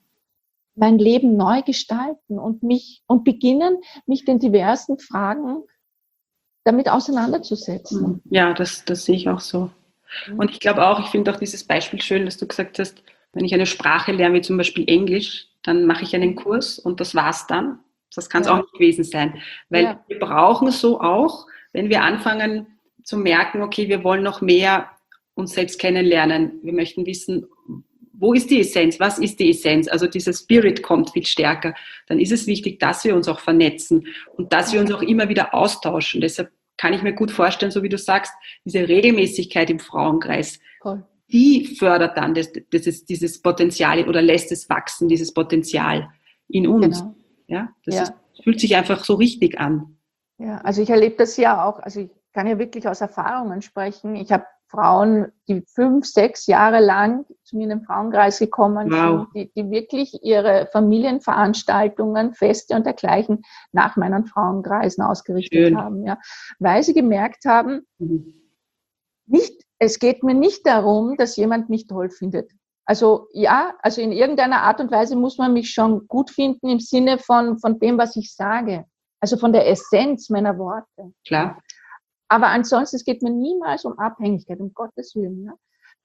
mein Leben neu gestalten und mich und beginnen, mich den diversen Fragen damit auseinanderzusetzen. Ja, das, das sehe ich auch so. Und ich glaube auch, ich finde auch dieses Beispiel schön, dass du gesagt hast, wenn ich eine Sprache lerne, wie zum Beispiel Englisch, dann mache ich einen Kurs und das war's dann. Das kann es ja auch nicht gewesen sein. Weil ja. wir brauchen so auch, wenn wir anfangen zu merken, okay, wir wollen noch mehr uns selbst kennenlernen. Wir möchten wissen, wo ist die Essenz? Was ist die Essenz? Also dieser Spirit kommt viel stärker. Dann ist es wichtig, dass wir uns auch vernetzen und dass wir uns auch immer wieder austauschen. Deshalb kann ich mir gut vorstellen, so wie du sagst, diese Regelmäßigkeit im Frauenkreis, cool. die fördert dann das, das ist dieses Potenzial oder lässt es wachsen, dieses Potenzial in uns. Genau. Ja, das ja. Ist, fühlt sich einfach so richtig an. Ja, also ich erlebe das ja auch, also ich kann ja wirklich aus Erfahrungen sprechen. Ich habe Frauen, die fünf, sechs Jahre lang zu mir in den Frauenkreis gekommen wow. sind, die, die wirklich ihre Familienveranstaltungen, Feste und dergleichen nach meinen Frauenkreisen ausgerichtet Schön. haben. Ja. Weil sie gemerkt haben, mhm. nicht, es geht mir nicht darum, dass jemand mich toll findet. Also ja, also in irgendeiner Art und Weise muss man mich schon gut finden im Sinne von, von dem, was ich sage. Also von der Essenz meiner Worte. Klar. Aber ansonsten, es geht mir niemals um Abhängigkeit, um Gottes Willen. Ne?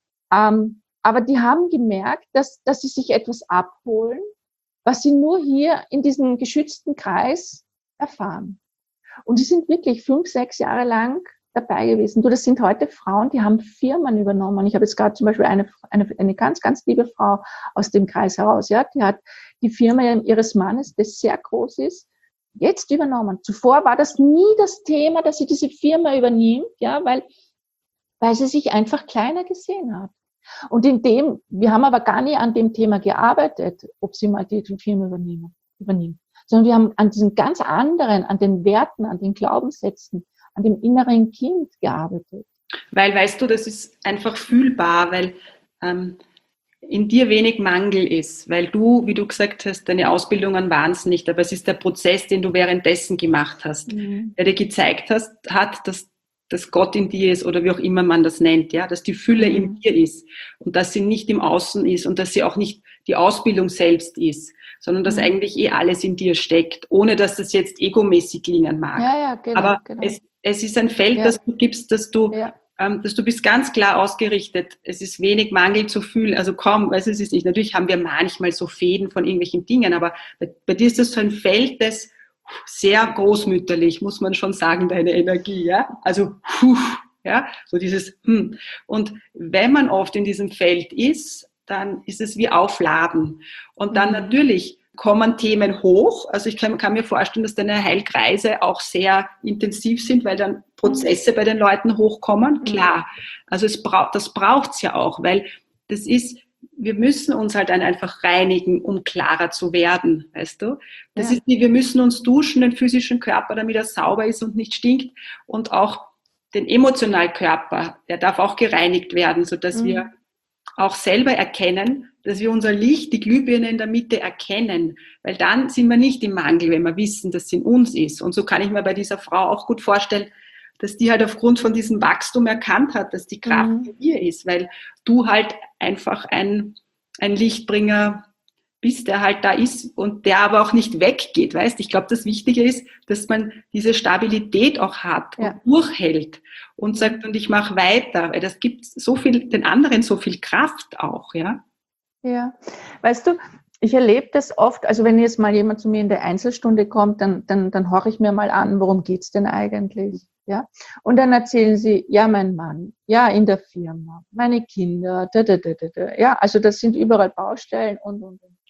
Ähm, aber die haben gemerkt, dass, dass sie sich etwas abholen, was sie nur hier in diesem geschützten Kreis erfahren. Und die sind wirklich fünf, sechs Jahre lang dabei gewesen. Du, das sind heute Frauen, die haben Firmen übernommen. Ich habe jetzt gerade zum Beispiel eine, eine, eine ganz, ganz liebe Frau aus dem Kreis heraus. Ja, die hat die Firma ihres Mannes, das sehr groß ist, jetzt übernommen. Zuvor war das nie das Thema, dass sie diese Firma übernimmt, ja, weil, weil sie sich einfach kleiner gesehen hat. Und in dem, wir haben aber gar nie an dem Thema gearbeitet, ob sie mal die Firma übernehmen, übernimmt, sondern wir haben an diesen ganz anderen, an den Werten, an den Glaubenssätzen, an dem inneren Kind gearbeitet. Weil, weißt du, das ist einfach fühlbar, weil ähm, in dir wenig Mangel ist, weil du, wie du gesagt hast, deine Ausbildungen waren es nicht, aber es ist der Prozess, den du währenddessen gemacht hast, mhm. der dir gezeigt hast, hat, dass, dass Gott in dir ist oder wie auch immer man das nennt, ja, dass die Fülle mhm. in dir ist und dass sie nicht im Außen ist und dass sie auch nicht die Ausbildung selbst ist, sondern dass mhm. eigentlich eh alles in dir steckt, ohne dass das jetzt egomäßig klingen mag. Ja, ja, genau, aber genau. Es, es ist ein Feld, ja. das du gibst, dass du ja. dass du bist ganz klar ausgerichtet. Es ist wenig Mangel zu fühlen, also kaum, also es ist nicht. Natürlich haben wir manchmal so Fäden von irgendwelchen Dingen, aber bei, bei dir ist das so ein Feld, das sehr großmütterlich, muss man schon sagen, deine Energie, ja. Also, puh, ja, so dieses, hm. Und wenn man oft in diesem Feld ist, dann ist es wie Aufladen. Und dann mhm. natürlich kommen Themen hoch. Also ich kann, kann mir vorstellen, dass deine Heilkreise auch sehr intensiv sind, weil dann Prozesse bei den Leuten hochkommen. Klar, also es braucht, das braucht es ja auch, weil das ist, wir müssen uns halt dann einfach reinigen, um klarer zu werden, weißt du? Das ja. ist wie, wir müssen uns duschen, den physischen Körper, damit er sauber ist und nicht stinkt, und auch den emotionalen Körper, der darf auch gereinigt werden, sodass mhm. wir auch selber erkennen, dass wir unser Licht, die Glühbirne in der Mitte erkennen, weil dann sind wir nicht im Mangel, wenn wir wissen, dass es in uns ist. Und so kann ich mir bei dieser Frau auch gut vorstellen, dass die halt aufgrund von diesem Wachstum erkannt hat, dass die Kraft mhm. in ihr ist, weil du halt einfach ein, ein Lichtbringer bist, der halt da ist und der aber auch nicht weggeht, weißt? Ich glaube, das Wichtige ist, dass man diese Stabilität auch hat ja. und durchhält und sagt, und ich mache weiter, weil das gibt so viel, den anderen so viel Kraft auch, ja? Ja, weißt du, ich erlebe das oft, also wenn jetzt mal jemand zu mir in der Einzelstunde kommt, dann, dann, dann horche ich mir mal an, worum geht's denn eigentlich, ja? Und dann erzählen sie, ja, mein Mann, ja, in der Firma, meine Kinder, da, da, da, da, da. Ja, also das sind überall Baustellen und, und, und.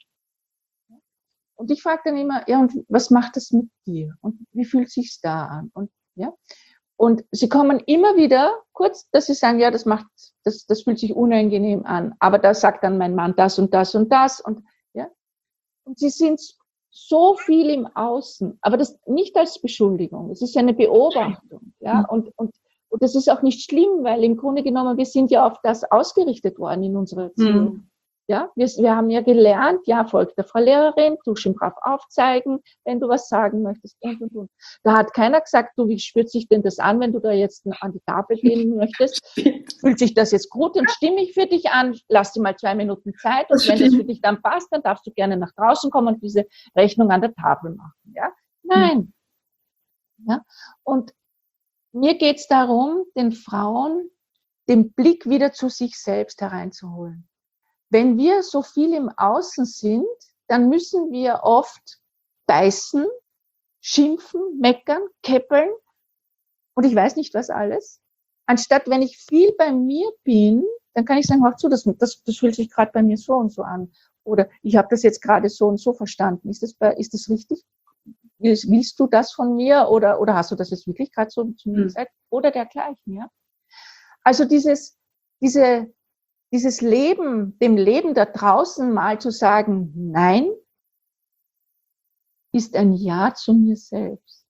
Und ich frage dann immer, ja, und was macht das mit dir? Und wie fühlt sich's da an? Und, ja. Und sie kommen immer wieder, kurz, dass sie sagen, ja, das macht, das, das fühlt sich unangenehm an. Aber da sagt dann mein Mann das und das und das und, ja. Und sie sind so viel im Außen, aber das nicht als Beschuldigung, es ist eine Beobachtung, ja, und, und, und das ist auch nicht schlimm, weil im Grunde genommen, wir sind ja auf das ausgerichtet worden in unserer Erziehung. Mhm. Ja, wir, wir haben ja gelernt, ja, folgt der Frau Lehrerin, du schön brav aufzeigen, wenn du was sagen möchtest, und, und, und. Da hat keiner gesagt, du, wie spürt sich denn das an, wenn du da jetzt an die Tafel gehen möchtest? Fühlt sich das jetzt gut und stimmig für dich an? Lass dir mal zwei Minuten Zeit, und wenn das für dich dann passt, dann darfst du gerne nach draußen kommen und diese Rechnung an der Tafel machen, ja? Nein. Ja? Und mir geht's darum, den Frauen den Blick wieder zu sich selbst hereinzuholen. Wenn wir so viel im Außen sind, dann müssen wir oft beißen, schimpfen, meckern, käppeln und ich weiß nicht was alles. Anstatt, wenn ich viel bei mir bin, dann kann ich sagen, hör zu, das, das, das fühlt sich gerade bei mir so und so an. Oder ich habe das jetzt gerade so und so verstanden. Ist das, bei, ist das richtig? Willst, willst du das von mir? Oder, oder hast du das jetzt wirklich gerade so zu mir gesagt? Oder dergleichen, ja. Also dieses, diese, dieses Leben, dem Leben da draußen mal zu sagen, nein, ist ein Ja zu mir selbst.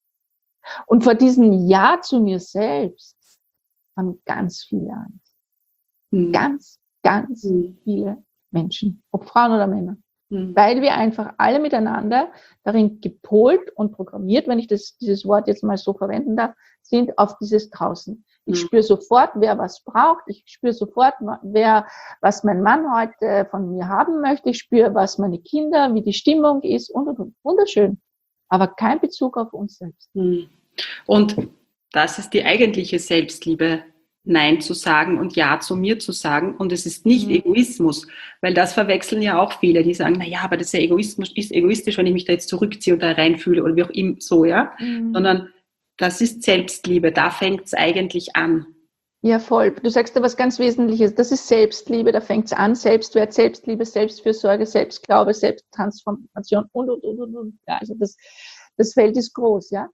Und vor diesem Ja zu mir selbst haben ganz viele Angst. Mhm. Ganz, ganz mhm. viele Menschen, ob Frauen oder Männer. Mhm. Weil wir einfach alle miteinander darin gepolt und programmiert, wenn ich das, dieses Wort jetzt mal so verwenden darf, sind auf dieses Draußen. Ich mhm. spüre sofort, wer was braucht. Ich spüre sofort, wer, was mein Mann heute von mir haben möchte. Ich spüre, was meine Kinder, wie die Stimmung ist und, und, und. Wunderschön. Aber kein Bezug auf uns selbst. Mhm. Und das ist die eigentliche Selbstliebe, Nein zu sagen und Ja zu mir zu sagen. Und es ist nicht mhm. Egoismus, weil das verwechseln ja auch viele, die sagen, na ja, aber das ist ja Egoismus, ist egoistisch, wenn ich mich da jetzt zurückziehe und da reinfühle oder wie auch immer so, ja. Mhm. Sondern das ist Selbstliebe, da fängt es eigentlich an. Ja, voll. Du sagst da was ganz Wesentliches. Das ist Selbstliebe, da fängt es an. Selbstwert, Selbstliebe, Selbstfürsorge, Selbstglaube, Selbsttransformation und, und, und, und, und. Ja, also das, das Feld ist groß, ja.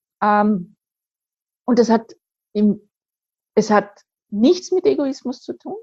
Ähm, und das hat im, es hat nichts mit Egoismus zu tun,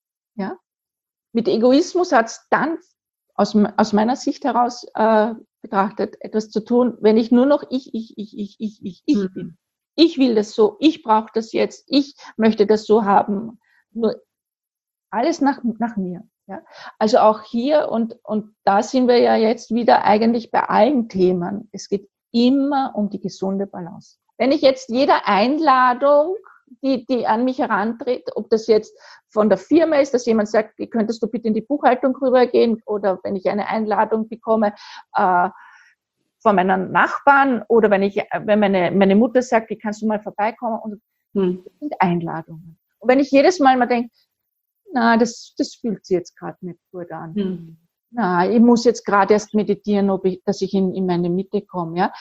ja. Mit Egoismus hat es dann aus, aus meiner Sicht heraus äh, betrachtet etwas zu tun, wenn ich nur noch ich, ich, ich, ich, ich, ich, ich mhm. bin. Ich will das so, ich brauche das jetzt, ich möchte das so haben. Nur alles nach, nach mir. Ja? Also auch hier, und, und da sind wir ja jetzt wieder eigentlich bei allen Themen. Es geht immer um die gesunde Balance. Wenn ich jetzt jede Einladung, die, die an mich herantritt, ob das jetzt von der Firma ist, dass jemand sagt, könntest du bitte in die Buchhaltung rübergehen, oder wenn ich eine Einladung bekomme, äh, von meinen Nachbarn, oder wenn ich, wenn meine, meine Mutter sagt, wie kannst du mal vorbeikommen, und hm. das sind Einladungen. Und wenn ich jedes Mal mal denke, na, das, das fühlt sich jetzt gerade nicht gut an. Hm. Na, ich muss jetzt gerade erst meditieren, ob ich, dass ich in, in meine Mitte komme, ja.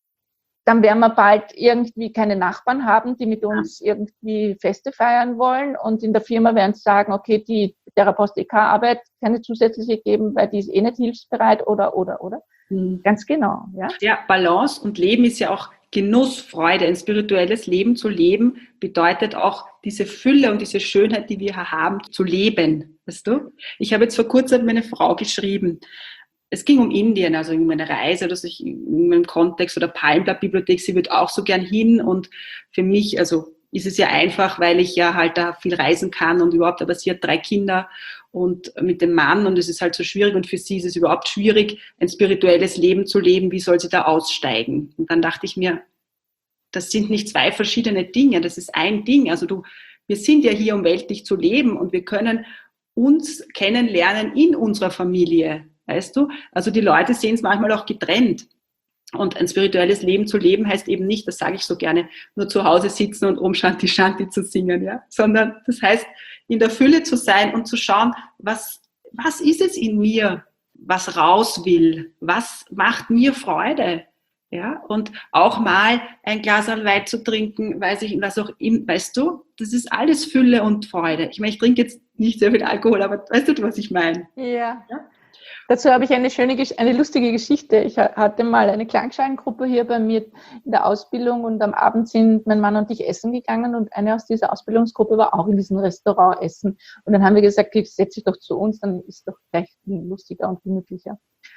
Dann werden wir bald irgendwie keine Nachbarn haben, die mit uns irgendwie Feste feiern wollen, und in der Firma werden sie sagen, okay, die, der Apostel-Arbeit keine zusätzliche geben, weil die ist eh nicht hilfsbereit, oder, oder, oder. Mhm. Ganz genau, ja. Ja, Balance und Leben ist ja auch Genuss, Freude. Ein spirituelles Leben zu leben bedeutet auch diese Fülle und diese Schönheit, die wir haben, zu leben. Weißt du? Ich habe jetzt vor kurzem meine Frau geschrieben. Es ging um Indien, also in meiner Reise oder so, in meinem Kontext, oder Palmblatt-Bibliothek. Sie wird auch so gern hin, und für mich, also ist es ja einfach, weil ich ja halt da viel reisen kann und überhaupt, aber sie hat drei Kinder und mit dem Mann, und es ist halt so schwierig, und für sie ist es überhaupt schwierig, ein spirituelles Leben zu leben. Wie soll sie da aussteigen? Und dann dachte ich mir, das sind nicht zwei verschiedene Dinge, das ist ein Ding. Also du, wir sind ja hier, um weltlich zu leben, und wir können uns kennenlernen in unserer Familie, weißt du? Also die Leute sehen es manchmal auch getrennt. Und ein spirituelles Leben zu leben heißt eben nicht, das sage ich so gerne, nur zu Hause sitzen und Om Shanti Shanti zu singen, ja, sondern das heißt, in der Fülle zu sein und zu schauen, was, was ist es in mir, was raus will, was macht mir Freude, ja, und auch mal ein Glas Wein zu trinken, weiß ich, was auch immer, weißt du, das ist alles Fülle und Freude. Ich meine, ich trinke jetzt nicht sehr viel Alkohol, aber weißt du, was ich meine? Ja. ja? Dazu habe ich eine schöne, eine lustige Geschichte. Ich hatte mal eine Klangschalengruppe hier bei mir in der Ausbildung, und am Abend sind mein Mann und ich essen gegangen, und eine aus dieser Ausbildungsgruppe war auch in diesem Restaurant essen. Und dann haben wir gesagt, setz dich doch zu uns, dann ist es doch gleich lustiger und gemütlicher.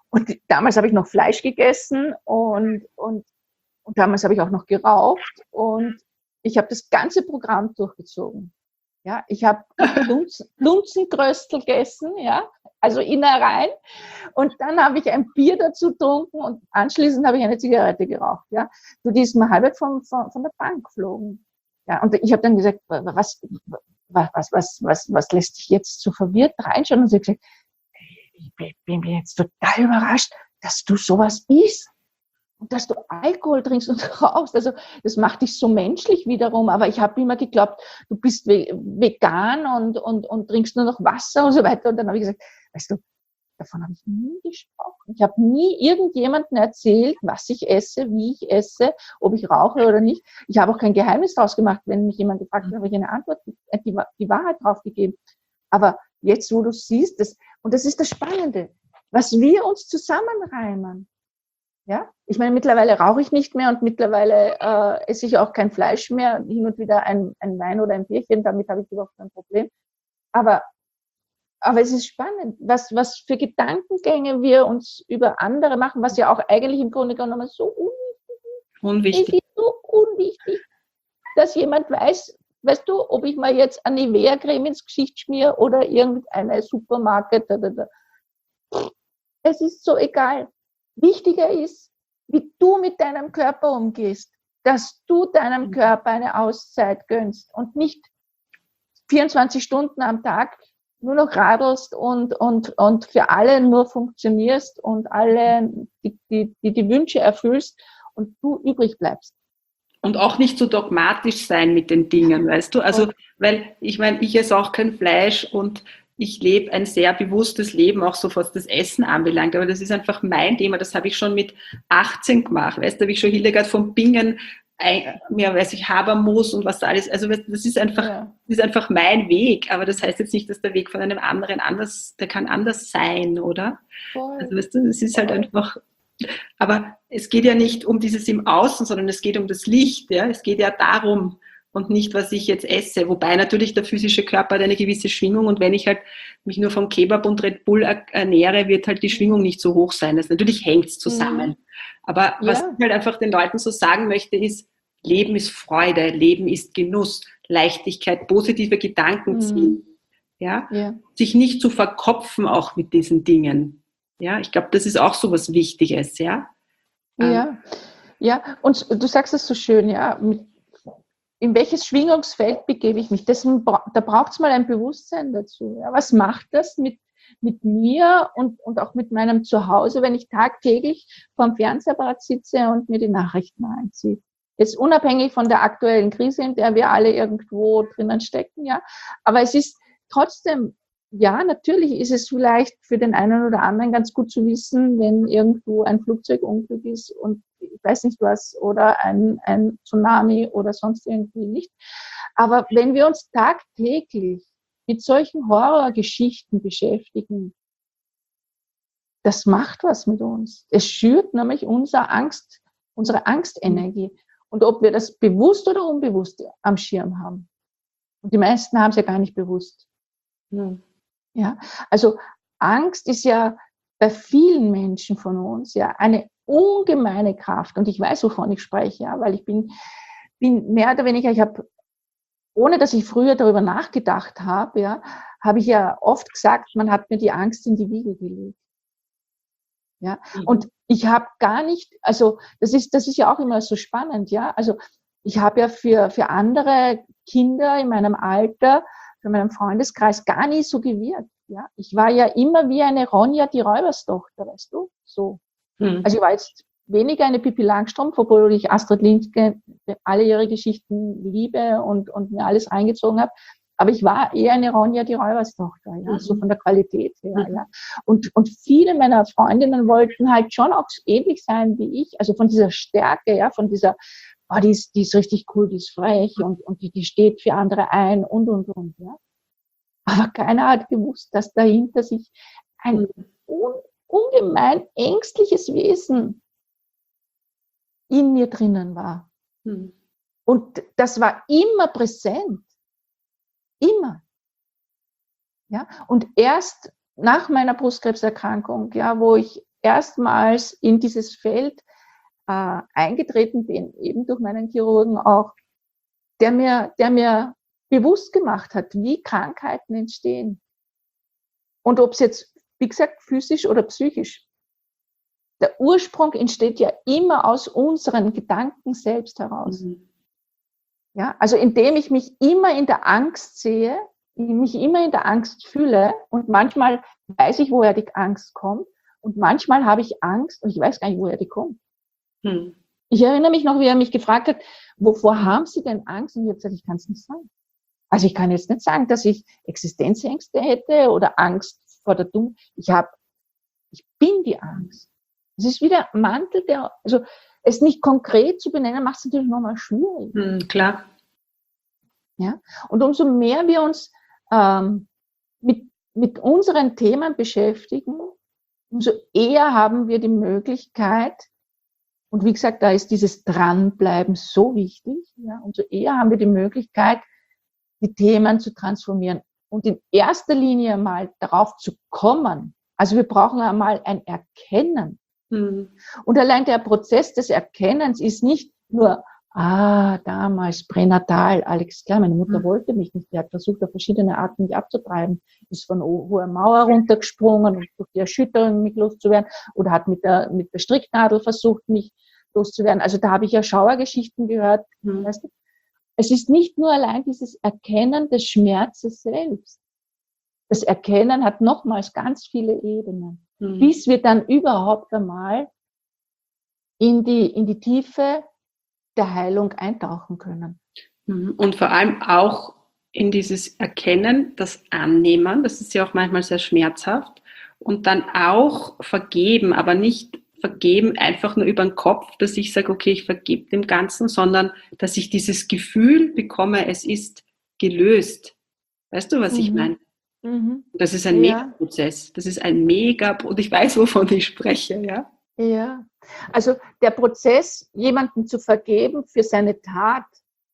Und damals habe ich noch Fleisch gegessen und, und, und damals habe ich auch noch geraucht und ich habe das ganze Programm durchgezogen. Ja, ich habe Lunzengröstel gegessen, ja, also Innereien. Und dann habe ich ein Bier dazu getrunken und anschließend habe ich eine Zigarette geraucht. Ja, du, die ist mir halb von, von, von der Bank geflogen. Ja, und ich habe dann gesagt, was, was, was, was, was lässt dich jetzt so verwirrt reinschauen? Und sie hat gesagt, ich bin mir jetzt total überrascht, dass du sowas isst. Und dass du Alkohol trinkst und rauchst, also das macht dich so menschlich wiederum, aber ich habe immer geglaubt, du bist vegan und, und, und trinkst nur noch Wasser und so weiter und dann habe ich gesagt, weißt du, davon habe ich nie gesprochen. Ich habe nie irgendjemandem erzählt, was ich esse, wie ich esse, ob ich rauche oder nicht. Ich habe auch kein Geheimnis draus gemacht, wenn mich jemand gefragt hat, habe ich eine Antwort, die, die Wahrheit drauf gegeben. Aber jetzt, wo du siehst, das, und das ist das Spannende, was wir uns zusammenreimen. Ja, ich meine, mittlerweile rauche ich nicht mehr und mittlerweile äh, esse ich auch kein Fleisch mehr, hin und wieder ein, ein Wein oder ein Bierchen, damit habe ich überhaupt kein Problem. Aber, aber es ist spannend, was, was für Gedankengänge wir uns über andere machen, was ja auch eigentlich im Grunde genommen so unwichtig, unwichtig. ist, so unwichtig, dass jemand weiß, weißt du, ob ich mal jetzt eine Nivea-Creme ins Gesicht schmiere oder irgendeine Supermarket. Da, da, da. Es ist so egal. Wichtiger ist, wie du mit deinem Körper umgehst, dass du deinem Körper eine Auszeit gönnst und nicht vierundzwanzig Stunden am Tag nur noch radelst und, und, und für alle nur funktionierst und alle die, die, die, die Wünsche erfüllst und du übrig bleibst. Und auch nicht so dogmatisch sein mit den Dingen, weißt du? Also, weil ich meine, ich esse auch kein Fleisch und ich lebe ein sehr bewusstes Leben, auch so was das Essen anbelangt. Aber das ist einfach mein Thema. Das habe ich schon mit achtzehn gemacht. Weißt du, habe ich schon Hildegard von Bingen, ein, mir weiß ich, Habermus und was da alles. Also das ist einfach, ja. das ist einfach mein Weg. Aber das heißt jetzt nicht, dass der Weg von einem anderen anders, der kann anders sein, oder? Voll. Also weißt du, es ist halt einfach. Aber es geht ja nicht um dieses im Außen, sondern es geht um das Licht. Ja, es geht ja darum. Und nicht, was ich jetzt esse. Wobei natürlich der physische Körper hat eine gewisse Schwingung und wenn ich halt mich nur vom Kebab und Red Bull ernähre, wird halt die Schwingung nicht so hoch sein. Das natürlich hängt es zusammen. Mhm. Aber was ja. ich halt einfach den Leuten so sagen möchte, ist, Leben ist Freude, Leben ist Genuss, Leichtigkeit, positive Gedanken ziehen. Mhm. Ja? Ja. Sich nicht zu verkopfen auch mit diesen Dingen. Ja, ich glaube, das ist auch so was Wichtiges. Ja, ja. ja. Und du sagst es so schön, ja, mit in welches Schwingungsfeld begebe ich mich? Das, da braucht es mal ein Bewusstsein dazu. Ja, was macht das mit, mit mir und, und auch mit meinem Zuhause, wenn ich tagtäglich vorm Fernsehapparat sitze und mir die Nachrichten einziehe? Jetzt unabhängig von der aktuellen Krise, in der wir alle irgendwo drinnen stecken, ja. Aber es ist trotzdem, ja, natürlich ist es vielleicht für den einen oder anderen ganz gut zu wissen, wenn irgendwo ein Flugzeugunglück ist und ich weiß nicht was, oder ein, ein Tsunami oder sonst irgendwie nicht. Aber wenn wir uns tagtäglich mit solchen Horrorgeschichten beschäftigen, das macht was mit uns. Es schürt nämlich unsere Angst, unsere Angstenergie. Und ob wir das bewusst oder unbewusst am Schirm haben. Und die meisten haben es ja gar nicht bewusst. Hm. Ja, also Angst ist ja bei vielen Menschen von uns ja eine ungemeine Kraft. Und ich weiß, wovon ich spreche, ja, weil ich bin, bin mehr oder weniger, ich habe, ohne dass ich früher darüber nachgedacht habe, ja, habe ich ja oft gesagt, man hat mir die Angst in die Wiege gelegt. Ja, mhm. Und ich habe gar nicht, also das ist, das ist ja auch immer so spannend, ja. Also ich habe ja für, für andere Kinder in meinem Alter, für meinen Freundeskreis gar nie so gewirkt. Ja, ich war ja immer wie eine Ronja, die Räuberstochter, weißt du, so. Mhm. Also ich war jetzt weniger eine Pippi Langstrumpf, obwohl ich Astrid Lindgren alle ihre Geschichten liebe und, und mir alles reingezogen habe. Aber ich war eher eine Ronja, die Räuberstochter, ja, mhm. so von der Qualität her, mhm. ja. Und, und viele meiner Freundinnen wollten halt schon auch ähnlich sein wie ich, also von dieser Stärke, ja, von dieser, oh, die ist, die ist richtig cool, die ist frech und, und die, die steht für andere ein und, und, und, ja. Aber keiner hat gewusst, dass dahinter sich ein un, ungemein ängstliches Wesen in mir drinnen war. Mhm. Und das war immer präsent. Immer. Ja, und erst nach meiner Brustkrebserkrankung, ja, wo ich erstmals in dieses Feld äh, eingetreten bin, eben durch meinen Chirurgen auch, der mir, der mir bewusst gemacht hat, wie Krankheiten entstehen. Und ob es jetzt, wie gesagt, physisch oder psychisch. Der Ursprung entsteht ja immer aus unseren Gedanken selbst heraus. Mhm. Ja, also indem ich mich immer in der Angst sehe, mich immer in der Angst fühle und manchmal weiß ich, woher die Angst kommt und manchmal habe ich Angst und ich weiß gar nicht, woher die kommt. Mhm. Ich erinnere mich noch, wie er mich gefragt hat, wovor haben Sie denn Angst? Und ich habe gesagt, ich kann es nicht sagen. Also ich kann jetzt nicht sagen, dass ich Existenzängste hätte oder Angst vor der Dummheit. Ich habe, ich bin die Angst. Es ist wie der Mantel, der, also es nicht konkret zu benennen, macht es natürlich nochmal schwierig. Hm, klar. Ja? Und umso mehr wir uns ähm, mit, mit unseren Themen beschäftigen, umso eher haben wir die Möglichkeit, und wie gesagt, da ist dieses Dranbleiben so wichtig, ja, umso eher haben wir die Möglichkeit, die Themen zu transformieren. Und in erster Linie mal darauf zu kommen, also wir brauchen einmal ein Erkennen. Mhm. Und allein der Prozess des Erkennens ist nicht nur, ah, damals pränatal, Alex, klar, meine Mutter mhm. wollte mich nicht, die hat versucht, auf verschiedene Arten mich abzutreiben, ist von hoher Mauer runtergesprungen und durch die Erschütterung mich loszuwerden oder hat mit der, mit der Stricknadel versucht, mich loszuwerden. Also da habe ich ja Schauergeschichten gehört. Mhm. Weißt du? Es ist nicht nur allein dieses Erkennen des Schmerzes selbst. Das Erkennen hat nochmals ganz viele Ebenen, mhm. bis wir dann überhaupt einmal in die, in die Tiefe der Heilung eintauchen können. Und vor allem auch in dieses Erkennen, das Annehmen, das ist ja auch manchmal sehr schmerzhaft, und dann auch vergeben, aber nicht vergeben einfach nur über den Kopf, dass ich sage, okay, ich vergebe dem Ganzen, sondern dass ich dieses Gefühl bekomme, es ist gelöst. Weißt du, was mhm. ich meine? Mhm. Das ist ein ja. Mega-Prozess. Das ist ein Mega, und ich weiß, wovon ich spreche, ja. Ja, also der Prozess, jemandem zu vergeben für seine Tat,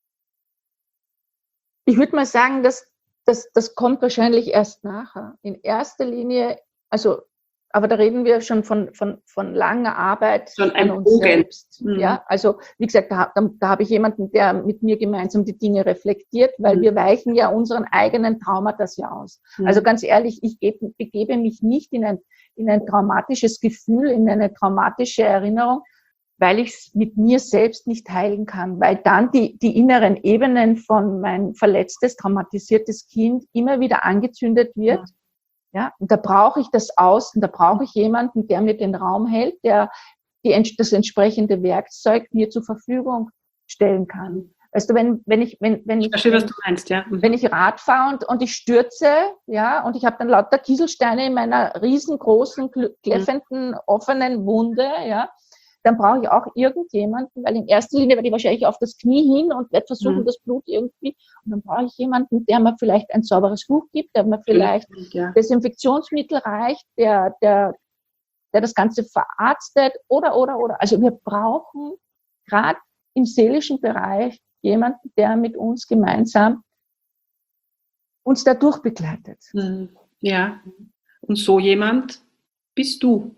ich würde mal sagen, dass das, das kommt wahrscheinlich erst nachher. In erster Linie, also, aber da reden wir schon von, von, von langer Arbeit von an uns Bogen. selbst. Mhm. Ja, also wie gesagt, da, da, da habe ich jemanden, der mit mir gemeinsam die Dinge reflektiert, weil mhm. wir weichen ja unseren eigenen Traumata ja aus. Mhm. Also ganz ehrlich, ich gebe, begebe mich nicht in ein in ein traumatisches Gefühl, in eine traumatische Erinnerung, weil ich es mit mir selbst nicht heilen kann, weil dann die, die inneren Ebenen von mein verletztes, traumatisiertes Kind immer wieder angezündet wird. Ja, ja, und da brauche ich das Außen, da brauche ich jemanden, der mir den Raum hält, der die, das entsprechende Werkzeug mir zur Verfügung stellen kann. Weißt du, wenn, wenn ich, wenn, wenn ich, ich verstehe, was du meinst, ja. Mhm. Wenn ich Rad fahre und, und ich stürze, ja, und ich habe dann lauter Kieselsteine in meiner riesengroßen, kläffenden, mhm. offenen Wunde, ja, dann brauche ich auch irgendjemanden, weil in erster Linie werde ich wahrscheinlich auf das Knie hin und werde versuchen, mhm. das Blut irgendwie, und dann brauche ich jemanden, der mir vielleicht ein sauberes Buch gibt, der mir vielleicht ja. Desinfektionsmittel reicht, der, der, der das Ganze verarztet, oder, oder, oder. Also wir brauchen gerade im seelischen Bereich jemanden, der mit uns gemeinsam uns dadurch begleitet. Ja, und so jemand bist du.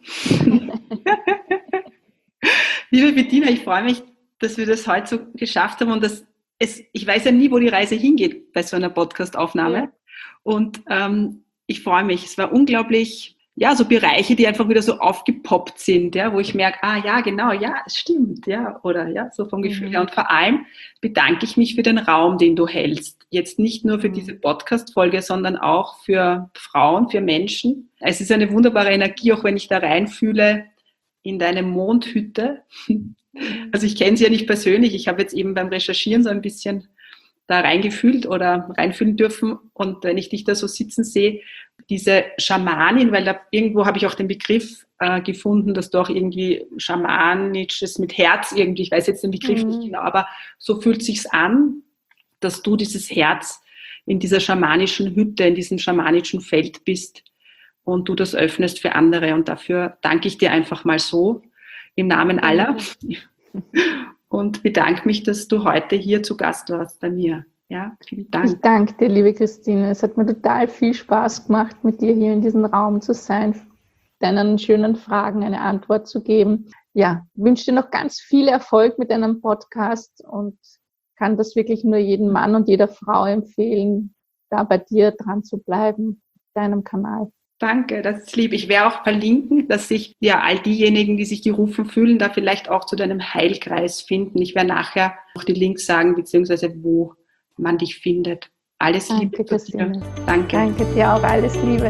Liebe Bettina, ich freue mich, dass wir das heute so geschafft haben, und dass es, ich weiß ja nie, wo die Reise hingeht bei so einer Podcast-Aufnahme. Ja. Und ähm, ich freue mich. Es war unglaublich, ja, so Bereiche, die einfach wieder so aufgepoppt sind, ja, wo ich merke, ah ja, genau, ja, es stimmt, ja, oder ja, so vom Gefühl her. Mhm. Und vor allem bedanke ich mich für den Raum, den du hältst. Jetzt nicht nur für mhm. diese Podcast-Folge, sondern auch für Frauen, für Menschen. Es ist eine wunderbare Energie, auch wenn ich da reinfühle in deine Mondhütte. Also ich kenne sie ja nicht persönlich. Ich habe jetzt eben beim Recherchieren so ein bisschen da reingefühlt oder reinfühlen dürfen. Und wenn ich dich da so sitzen sehe, diese Schamanin, weil da irgendwo habe ich auch den Begriff äh, gefunden, dass du auch irgendwie Schamanisches mit Herz irgendwie, ich weiß jetzt den Begriff mhm. nicht genau, aber so fühlt sich's an, dass du dieses Herz in dieser schamanischen Hütte, in diesem schamanischen Feld bist und du das öffnest für andere. Und dafür danke ich dir einfach mal so im Namen aller. Mhm. Und bedanke mich, dass du heute hier zu Gast warst bei mir. Ja, vielen Dank. Ich danke dir, liebe Christine. Es hat mir total viel Spaß gemacht, mit dir hier in diesem Raum zu sein. deinen schönen Fragen eine Antwort zu geben. Ja, wünsche dir noch ganz viel Erfolg mit deinem Podcast und kann das wirklich nur jedem Mann und jeder Frau empfehlen, da bei dir dran zu bleiben, deinem Kanal. Danke, das ist lieb. Ich werde auch verlinken, dass sich ja all diejenigen, die sich gerufen fühlen, da vielleicht auch zu deinem Heilkreis finden. Ich werde nachher auch die Links sagen, beziehungsweise wo man dich findet. Alles Danke, Liebe. Christine. Danke. Danke dir auch. Alles Liebe.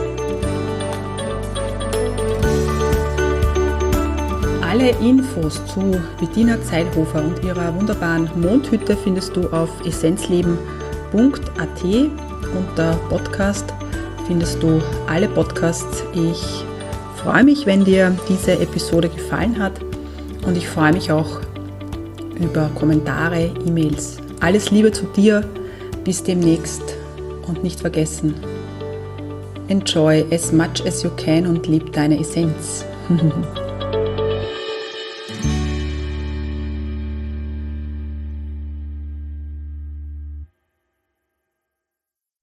Alle Infos zu Bettina Zeilhofer und ihrer wunderbaren Mondhütte findest du auf essenzleben punkt a t. Unter Podcast findest du alle Podcasts. Ich freue mich, wenn dir diese Episode gefallen hat und ich freue mich auch über Kommentare, E-Mails. Alles Liebe zu dir, bis demnächst und nicht vergessen, enjoy as much as you can und lieb deine Essenz.